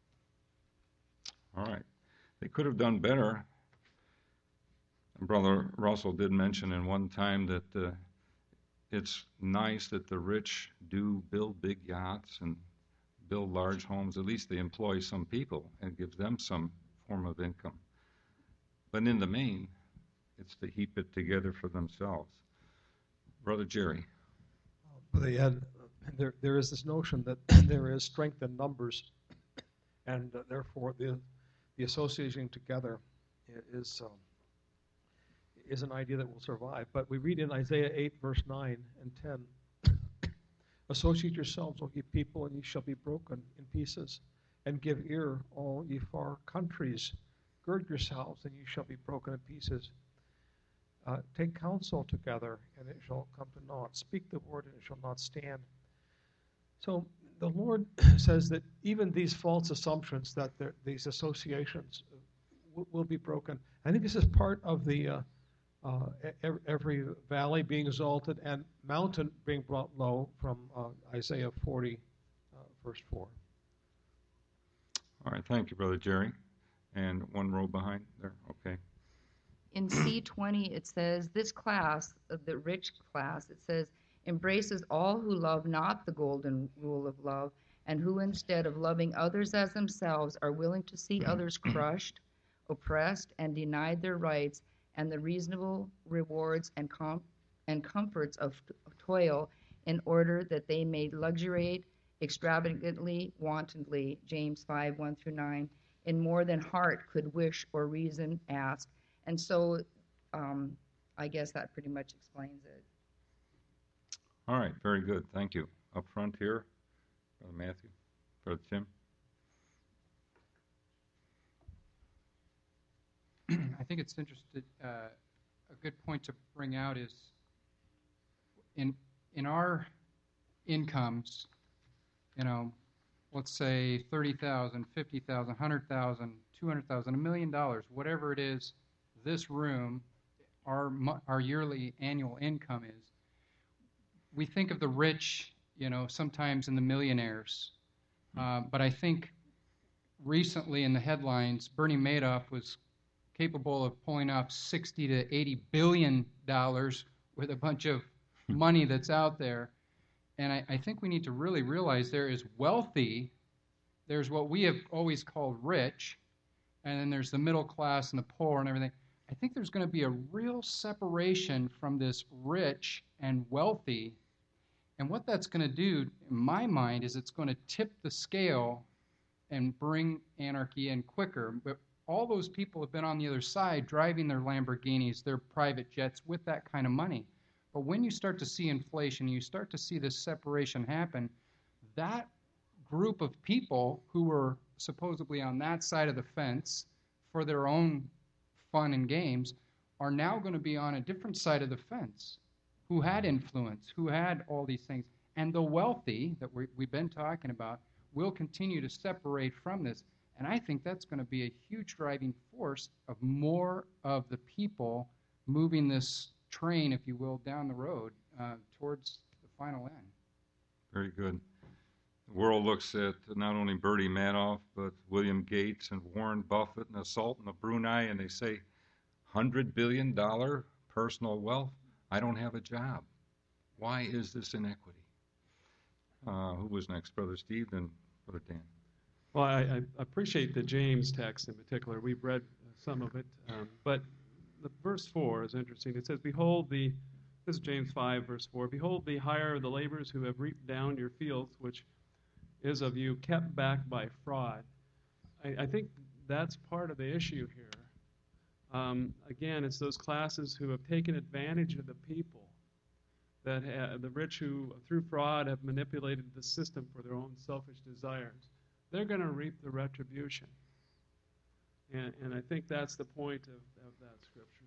All right. They could have done better. Brother Russell did mention in one time that uh, it's nice that the rich do build big yachts and build large homes. At least they employ some people and gives them some form of income. But in the main, it's to heap it together for themselves. Brother Jerry. Brother Ed, there, there is this notion that there is strength in numbers, and uh, therefore the, the associating together is, um, is an idea that will survive. But we read in Isaiah eight, verse nine and ten, associate yourselves, O ye people, and ye shall be broken in pieces, and give ear, all ye far countries. Gird yourselves, and ye shall be broken in pieces. Uh, take counsel together, and it shall come to naught. Speak the word, and it shall not stand. So the Lord says that even these false assumptions, that these associations w- will be broken. I think this is part of the uh, uh, every, every valley being exalted and mountain being brought low from uh, Isaiah forty, uh, verse four. All right, thank you, Brother Jerry. And one row behind there, okay. In C twenty, it says, this class, the rich class, it says, embraces all who love not the golden rule of love, and who instead of loving others as themselves are willing to see others crushed, oppressed, and denied their rights and the reasonable rewards and, com- and comforts of t- toil in order that they may luxuriate extravagantly, wantonly, James five, one through nine, in more than heart could wish or reason ask. And so um, I guess that pretty much explains it. All right, very good. Thank you. Up front here, Brother Matthew, Brother Tim. I think it's interesting. Uh, a good point to bring out is in in our incomes, you know, let's say thirty thousand, fifty thousand, one hundred thousand, two hundred thousand, a million dollars, whatever it is, this room, our our yearly annual income is. We think of the rich, you know, sometimes in the millionaires. Uh, but I think recently in the headlines, Bernie Madoff was capable of pulling off sixty to eighty billion dollars with a bunch of money that's out there. and I, I think we need to really realize there is wealthy, there's what we have always called rich, and then there's the middle class and the poor and everything. I think there's going to be a real separation from this rich and wealthy. And what that's going to do, in my mind, is it's going to tip the scale and bring anarchy in quicker. But all those people have been on the other side driving their Lamborghinis, their private jets with that kind of money. But when you start to see inflation, you start to see this separation happen, that group of people who were supposedly on that side of the fence for their own fun and games are now going to be on a different side of the fence, who had influence, who had all these things. And the wealthy that we, we've been talking about will continue to separate from this. And I think that's going to be a huge driving force of more of the people moving this train, if you will, down the road uh, towards the final end. Very good. The world looks at not only Bertie Madoff, but William Gates and Warren Buffett and the Sultan of Brunei, and they say, one hundred billion dollars personal wealth, I don't have a job. Why is this inequity? Uh, who was next? Brother Steve, then Brother Dan. Well, I, I appreciate the James text in particular. We've read some of it, um, but the verse four is interesting. It says, behold the, this is James five, verse four, behold the hire of the laborers who have reaped down your fields, which is of you kept back by fraud. I, I think that's part of the issue here. Um, again, it's those classes who have taken advantage of the people, that ha- the rich who, through fraud, have manipulated the system for their own selfish desires. They're going to reap the retribution. And, and I think that's the point of, of that scripture.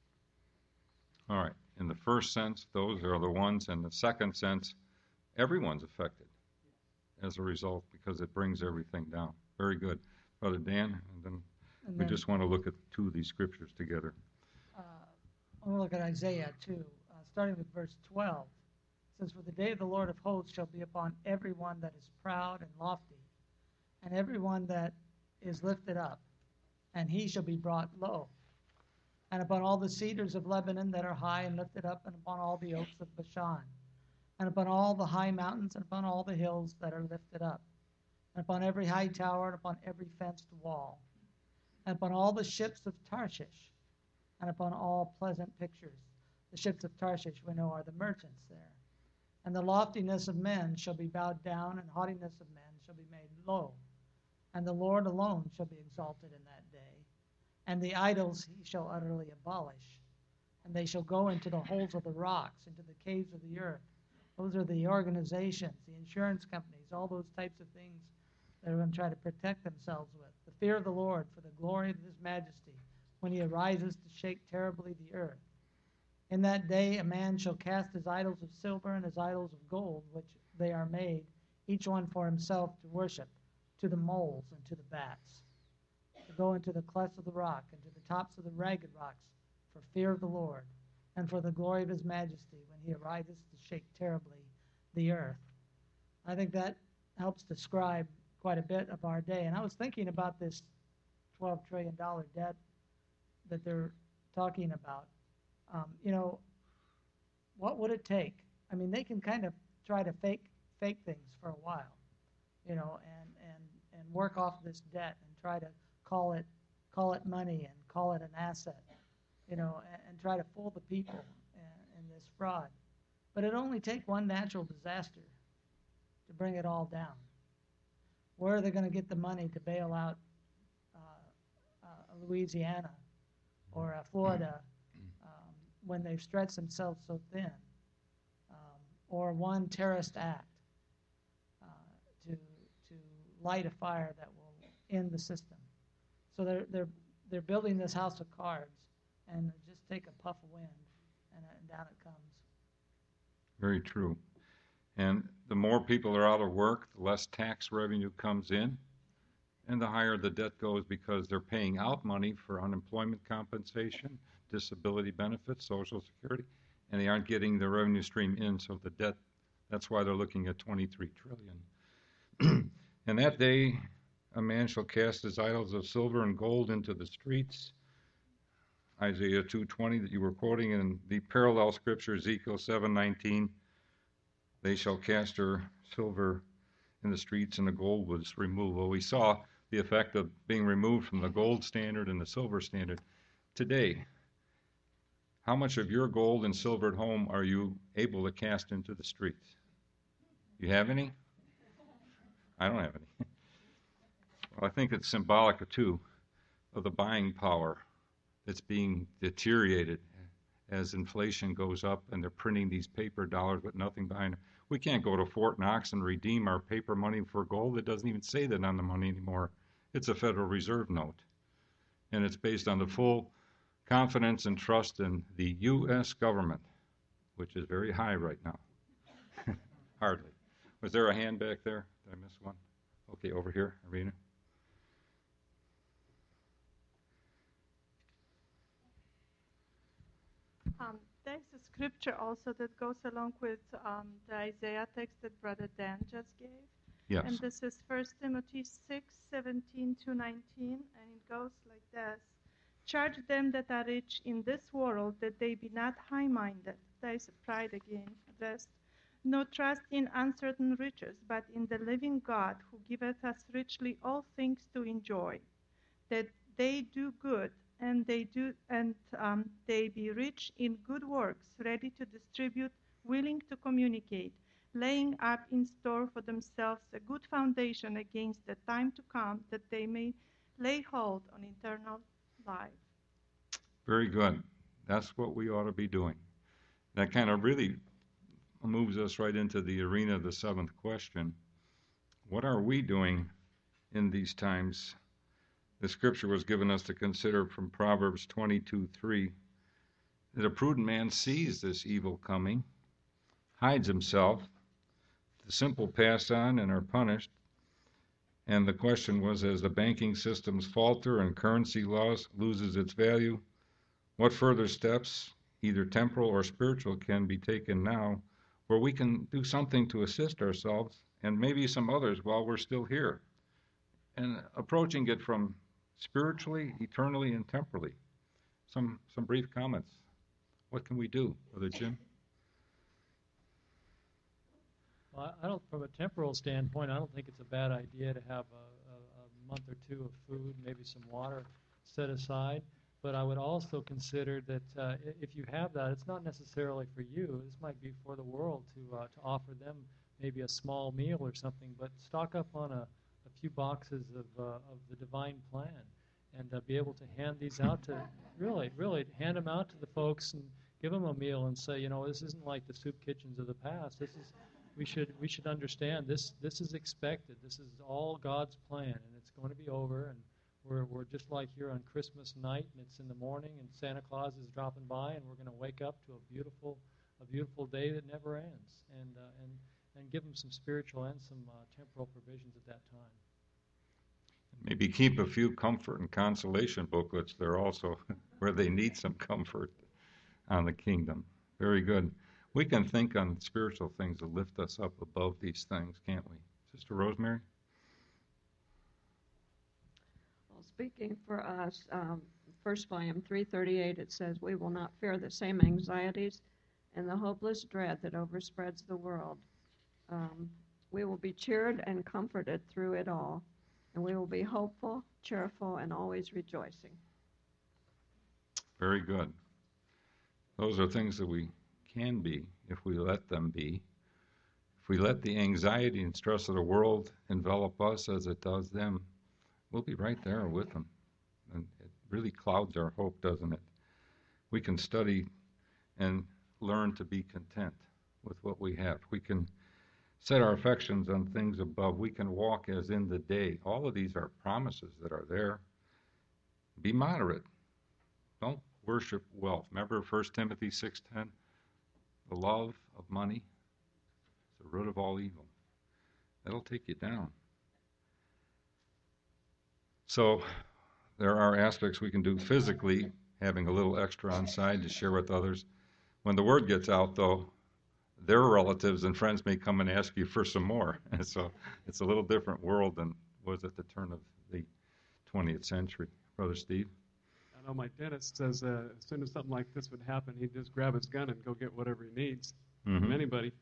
All right. In the first sense, those are the ones. In the second sense, everyone's affected as a result because it brings everything down. Very good. Brother Dan, and then And we then- just want to look at two of these scriptures together. Uh, I want to look at Isaiah too, uh, starting with verse twelve. It says, for the day of the Lord of hosts shall be upon everyone that is proud and lofty, and everyone that is lifted up, and he shall be brought low. And upon all the cedars of Lebanon that are high and lifted up, and upon all the oaks of Bashan, and upon all the high mountains, and upon all the hills that are lifted up, and upon every high tower, and upon every fenced wall, and upon all the ships of Tarshish, and upon all pleasant pictures. The ships of Tarshish, we know, are the merchants there. And the loftiness of men shall be bowed down, and haughtiness of men shall be made low. And the Lord alone shall be exalted in that day. And the idols he shall utterly abolish. And they shall go into the holes of the rocks, into the caves of the earth. Those are the organizations, the insurance companies, all those types of things that are going to try to protect themselves with. The fear of the Lord for the glory of his majesty, when he arises to shake terribly the earth. In that day a man shall cast his idols of silver and his idols of gold, which they are made, each one for himself to worship, to the moles and to the bats, to go into the clefts of the rock and to the tops of the ragged rocks, for fear of the Lord, and for the glory of his majesty, when he arises to shake terribly the earth. I think that helps describe quite a bit of our day. And I was thinking about this twelve trillion dollars debt that they're talking about. Um, you know, what would it take? I mean, they can kind of try to fake fake things for a while, you know, and, and, and work off this debt and try to call it call it money and call it an asset, you know, and, and try to fool the people in, in this fraud. But it only take one natural disaster to bring it all down. Where are they going to get the money to bail out uh, uh, Louisiana or uh, Florida um, when they've stretched themselves so thin? Um, or one terrorist act uh, to to light a fire that will end the system. So they're they're they're building this house of cards, and just take a puff of wind, and, and down it comes. Very true. And the more people are out of work, the less tax revenue comes in, and the higher the debt goes because they're paying out money for unemployment compensation, disability benefits, Social Security, and they aren't getting the revenue stream in, so the debt, that's why they're looking at twenty-three trillion dollars. And that day, a man shall cast his idols of silver and gold into the streets. Isaiah two twenty that you were quoting, and the parallel scripture, Ezekiel seven nineteen. they shall cast her silver in the streets, and the gold was removed. Well, we saw the effect of being removed from the gold standard and the silver standard. Today, how much of your gold and silver at home are you able to cast into the streets? You have any? I don't have any. Well, I think it's symbolic, too, of the buying power that's being deteriorated as inflation goes up and they're printing these paper dollars with nothing behind them. We can't go to Fort Knox and redeem our paper money for gold. It doesn't even say that on the money anymore. It's a Federal Reserve note. And it's based on the full confidence and trust in the U S government, which is very high right now. Hardly. Was there a hand back there? Did I miss one? Okay, over here, Arena. Um, there's a scripture also that goes along with um, the Isaiah text that Brother Dan just gave. Yes. And this is First Timothy six, seventeen to nineteen, and it goes like this. Charge them that are rich in this world that they be not high-minded. There is pride again addressed. No trust in uncertain riches, but in the living God who giveth us richly all things to enjoy. That they do good, and they do, and um, they be rich in good works, ready to distribute, willing to communicate, laying up in store for themselves a good foundation against the time to come, that they may lay hold on eternal life. Very good. That's what we ought to be doing. That kind of really moves us right into the arena of the seventh question. What are we doing in these times? The scripture was given us to consider from Proverbs twenty-two three, that a prudent man sees this evil coming, hides himself, the simple pass on and are punished. And the question was, as the banking systems falter and currency loss loses its value, what further steps, either temporal or spiritual, can be taken now where we can do something to assist ourselves and maybe some others while we're still here? And approaching it from spiritually, eternally, and temporally. Some some brief comments. What can we do, Brother Jim? Well, I don't, from a temporal standpoint, I don't think it's a bad idea to have a, a, a month or two of food, maybe some water set aside. But I would also consider that uh, if you have that, it's not necessarily for you. This might be for the world to uh, to offer them maybe a small meal or something. But stock up on a, a few boxes of uh, of the divine plan, and uh, be able to hand these out to really, really hand them out to the folks and give them a meal and say, you know, this isn't like the soup kitchens of the past. This is we should we should understand this. This is expected. This is all God's plan, and it's going to be over. And We're we're just like here on Christmas night, and it's in the morning, and Santa Claus is dropping by, and we're going to wake up to a beautiful, a beautiful day that never ends, and uh, and and give them some spiritual and some uh, temporal provisions at that time. Maybe keep a few comfort and consolation booklets there also, where they need some comfort on the kingdom. Very good. We can think on spiritual things that lift us up above these things, can't we, Sister Rosemary? Speaking for us, um, first volume three thirty-eight, it says, we will not fear the same anxieties and the hopeless dread that overspreads the world. Um, we will be cheered and comforted through it all, and we will be hopeful, cheerful, and always rejoicing. Very good. Those are things that we can be if we let them be. If we let the anxiety and stress of the world envelop us as it does them, we'll be right there with them. And it really clouds our hope, doesn't it? We can study and learn to be content with what we have. We can set our affections on things above. We can walk as in the day. All of these are promises that are there. Be moderate. Don't worship wealth. Remember First Timothy six ten? The love of money is the root of all evil. That'll take you down. So there are aspects we can do physically, having a little extra on side to share with others. When the word gets out, though, their relatives and friends may come and ask you for some more. And so it's a little different world than was at the turn of the twentieth century. Brother Steve? I know my dentist says uh, as soon as something like this would happen, he'd just grab his gun and go get whatever he needs mm-hmm. from anybody.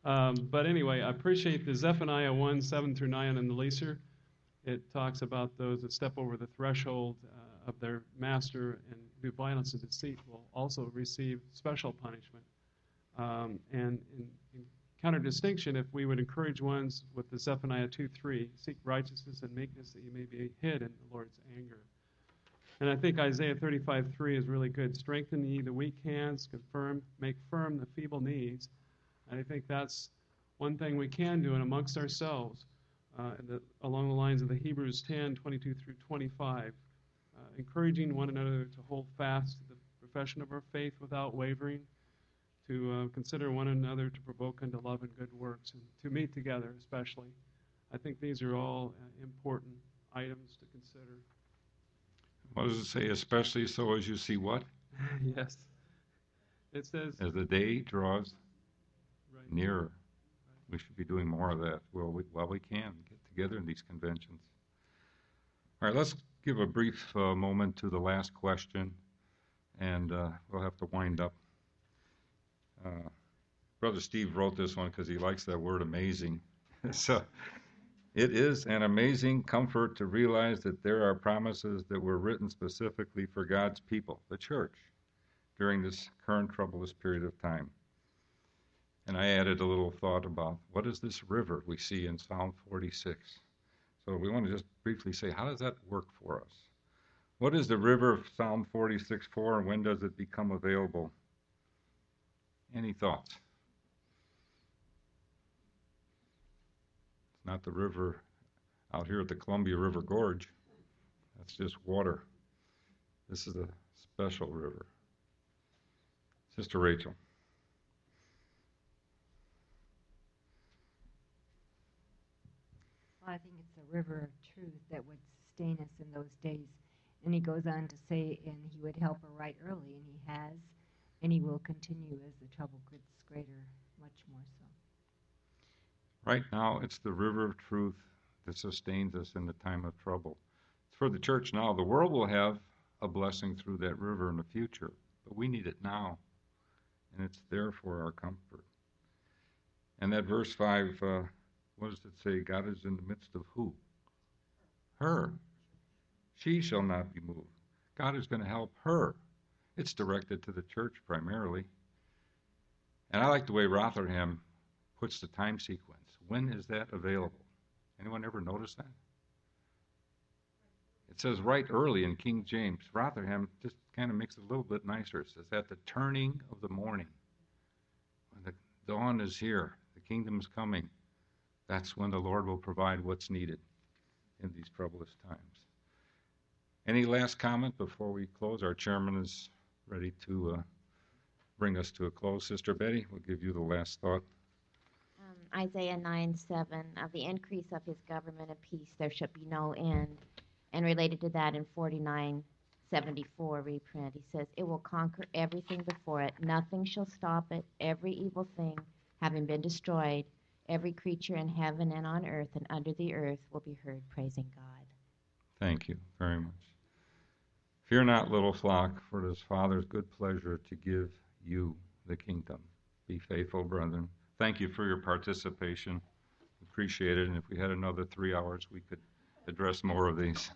Um, but anyway, I appreciate the Zephaniah one, seven through nine in the Leaser. It talks about those that step over the threshold uh, of their master and do violence and deceit will also receive special punishment. Um, and in, in counter-distinction, if we would encourage ones with the Zephaniah two three, seek righteousness and meekness that you may be hid in the Lord's anger. And I think Isaiah thirty-five three is really good. Strengthen ye the weak hands, confirm, make firm the feeble knees. And I think that's one thing we can do and amongst ourselves, uh, the, along the lines of the Hebrews ten, twenty-two through twenty-five, uh, encouraging one another to hold fast to the profession of our faith without wavering, to uh, consider one another to provoke unto love and good works, and to meet together especially. I think these are all uh, important items to consider. What does it say? Especially so as you see what? Yes. It says, as the day draws right. nearer. Right. We should be doing more of that while we, while we can get together in these conventions. All right, let's give a brief uh, moment to the last question, and uh, we'll have to wind up. Uh, Brother Steve wrote this one because he likes that word amazing. So it is an amazing comfort to realize that there are promises that were written specifically for God's people, the church, during this current troublous period of time. And I added a little thought about what is this river we see in Psalm forty-six. So we want to just briefly say, how does that work for us? What is the river of Psalm forty-six for, and when does it become available? Any thoughts? It's not the river out here at the Columbia River Gorge. That's just water. This is a special river. Sister Rachel. Well, I think it's a river of truth that would sustain us in those days. And he goes on to say, and he would help her right early, and he has, and he will continue as the trouble gets greater, much more so. Right now, it's the river of truth that sustains us in the time of trouble. It's for the church now. The world will have a blessing through that river in the future, but we need it now, and it's there for our comfort. And that verse five, uh, what does it say? God is in the midst of who? Her. She shall not be moved. God is going to help her. It's directed to the church primarily. And I like the way Rotherham puts the time sequence. When is that available? Anyone ever notice that? It says right early in King James. Rotherham just kind of makes it a little bit nicer. It says at the turning of the morning. When the dawn is here, the kingdom is coming. That's when the Lord will provide what's needed in these troublous times. Any last comment before we close? Our chairman is ready to uh, bring us to a close. Sister Betty, we'll give you the last thought. Um, Isaiah nine seven, of the increase of his government and peace there shall be no end. And related to that in forty-nine seventy-four reprint, he says, it will conquer everything before it. Nothing shall stop it. Every evil thing having been destroyed, every creature in heaven and on earth and under the earth will be heard praising God. Thank you very much. Fear not, little flock, for it is Father's good pleasure to give you the kingdom. Be faithful, brethren. Thank you for your participation. Appreciate it. And if we had another three hours, we could address more of these.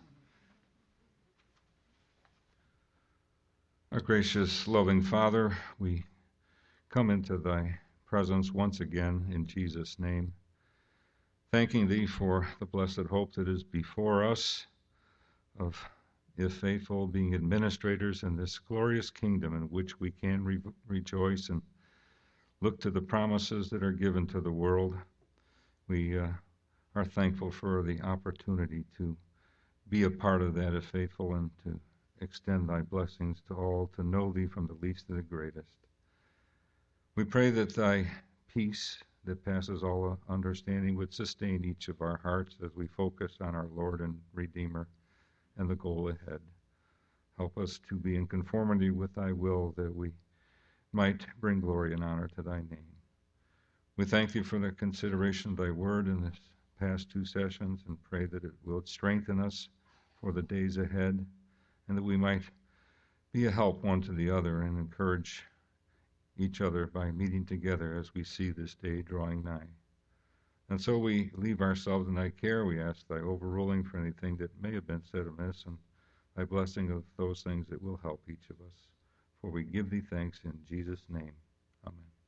Our gracious, loving Father, we come into thy presence once again in Jesus' name, thanking thee for the blessed hope that is before us of, if faithful, being administrators in this glorious kingdom in which we can re- rejoice and look to the promises that are given to the world. We uh, are thankful for the opportunity to be a part of that, if faithful, and to extend thy blessings to all, to know thee from the least to the greatest. We pray that thy peace that passes all understanding would sustain each of our hearts as we focus on our Lord and Redeemer and the goal ahead. Help us to be in conformity with thy will, that we might bring glory and honor to thy name. We thank thee for the consideration of thy word in this past two sessions, and pray that it will strengthen us for the days ahead, and that we might be a help one to the other and encourage each other by meeting together as we see this day drawing nigh. And so we leave ourselves in thy care. We ask thy overruling for anything that may have been said amiss, and thy blessing of those things that will help each of us. For we give thee thanks in Jesus' name. Amen.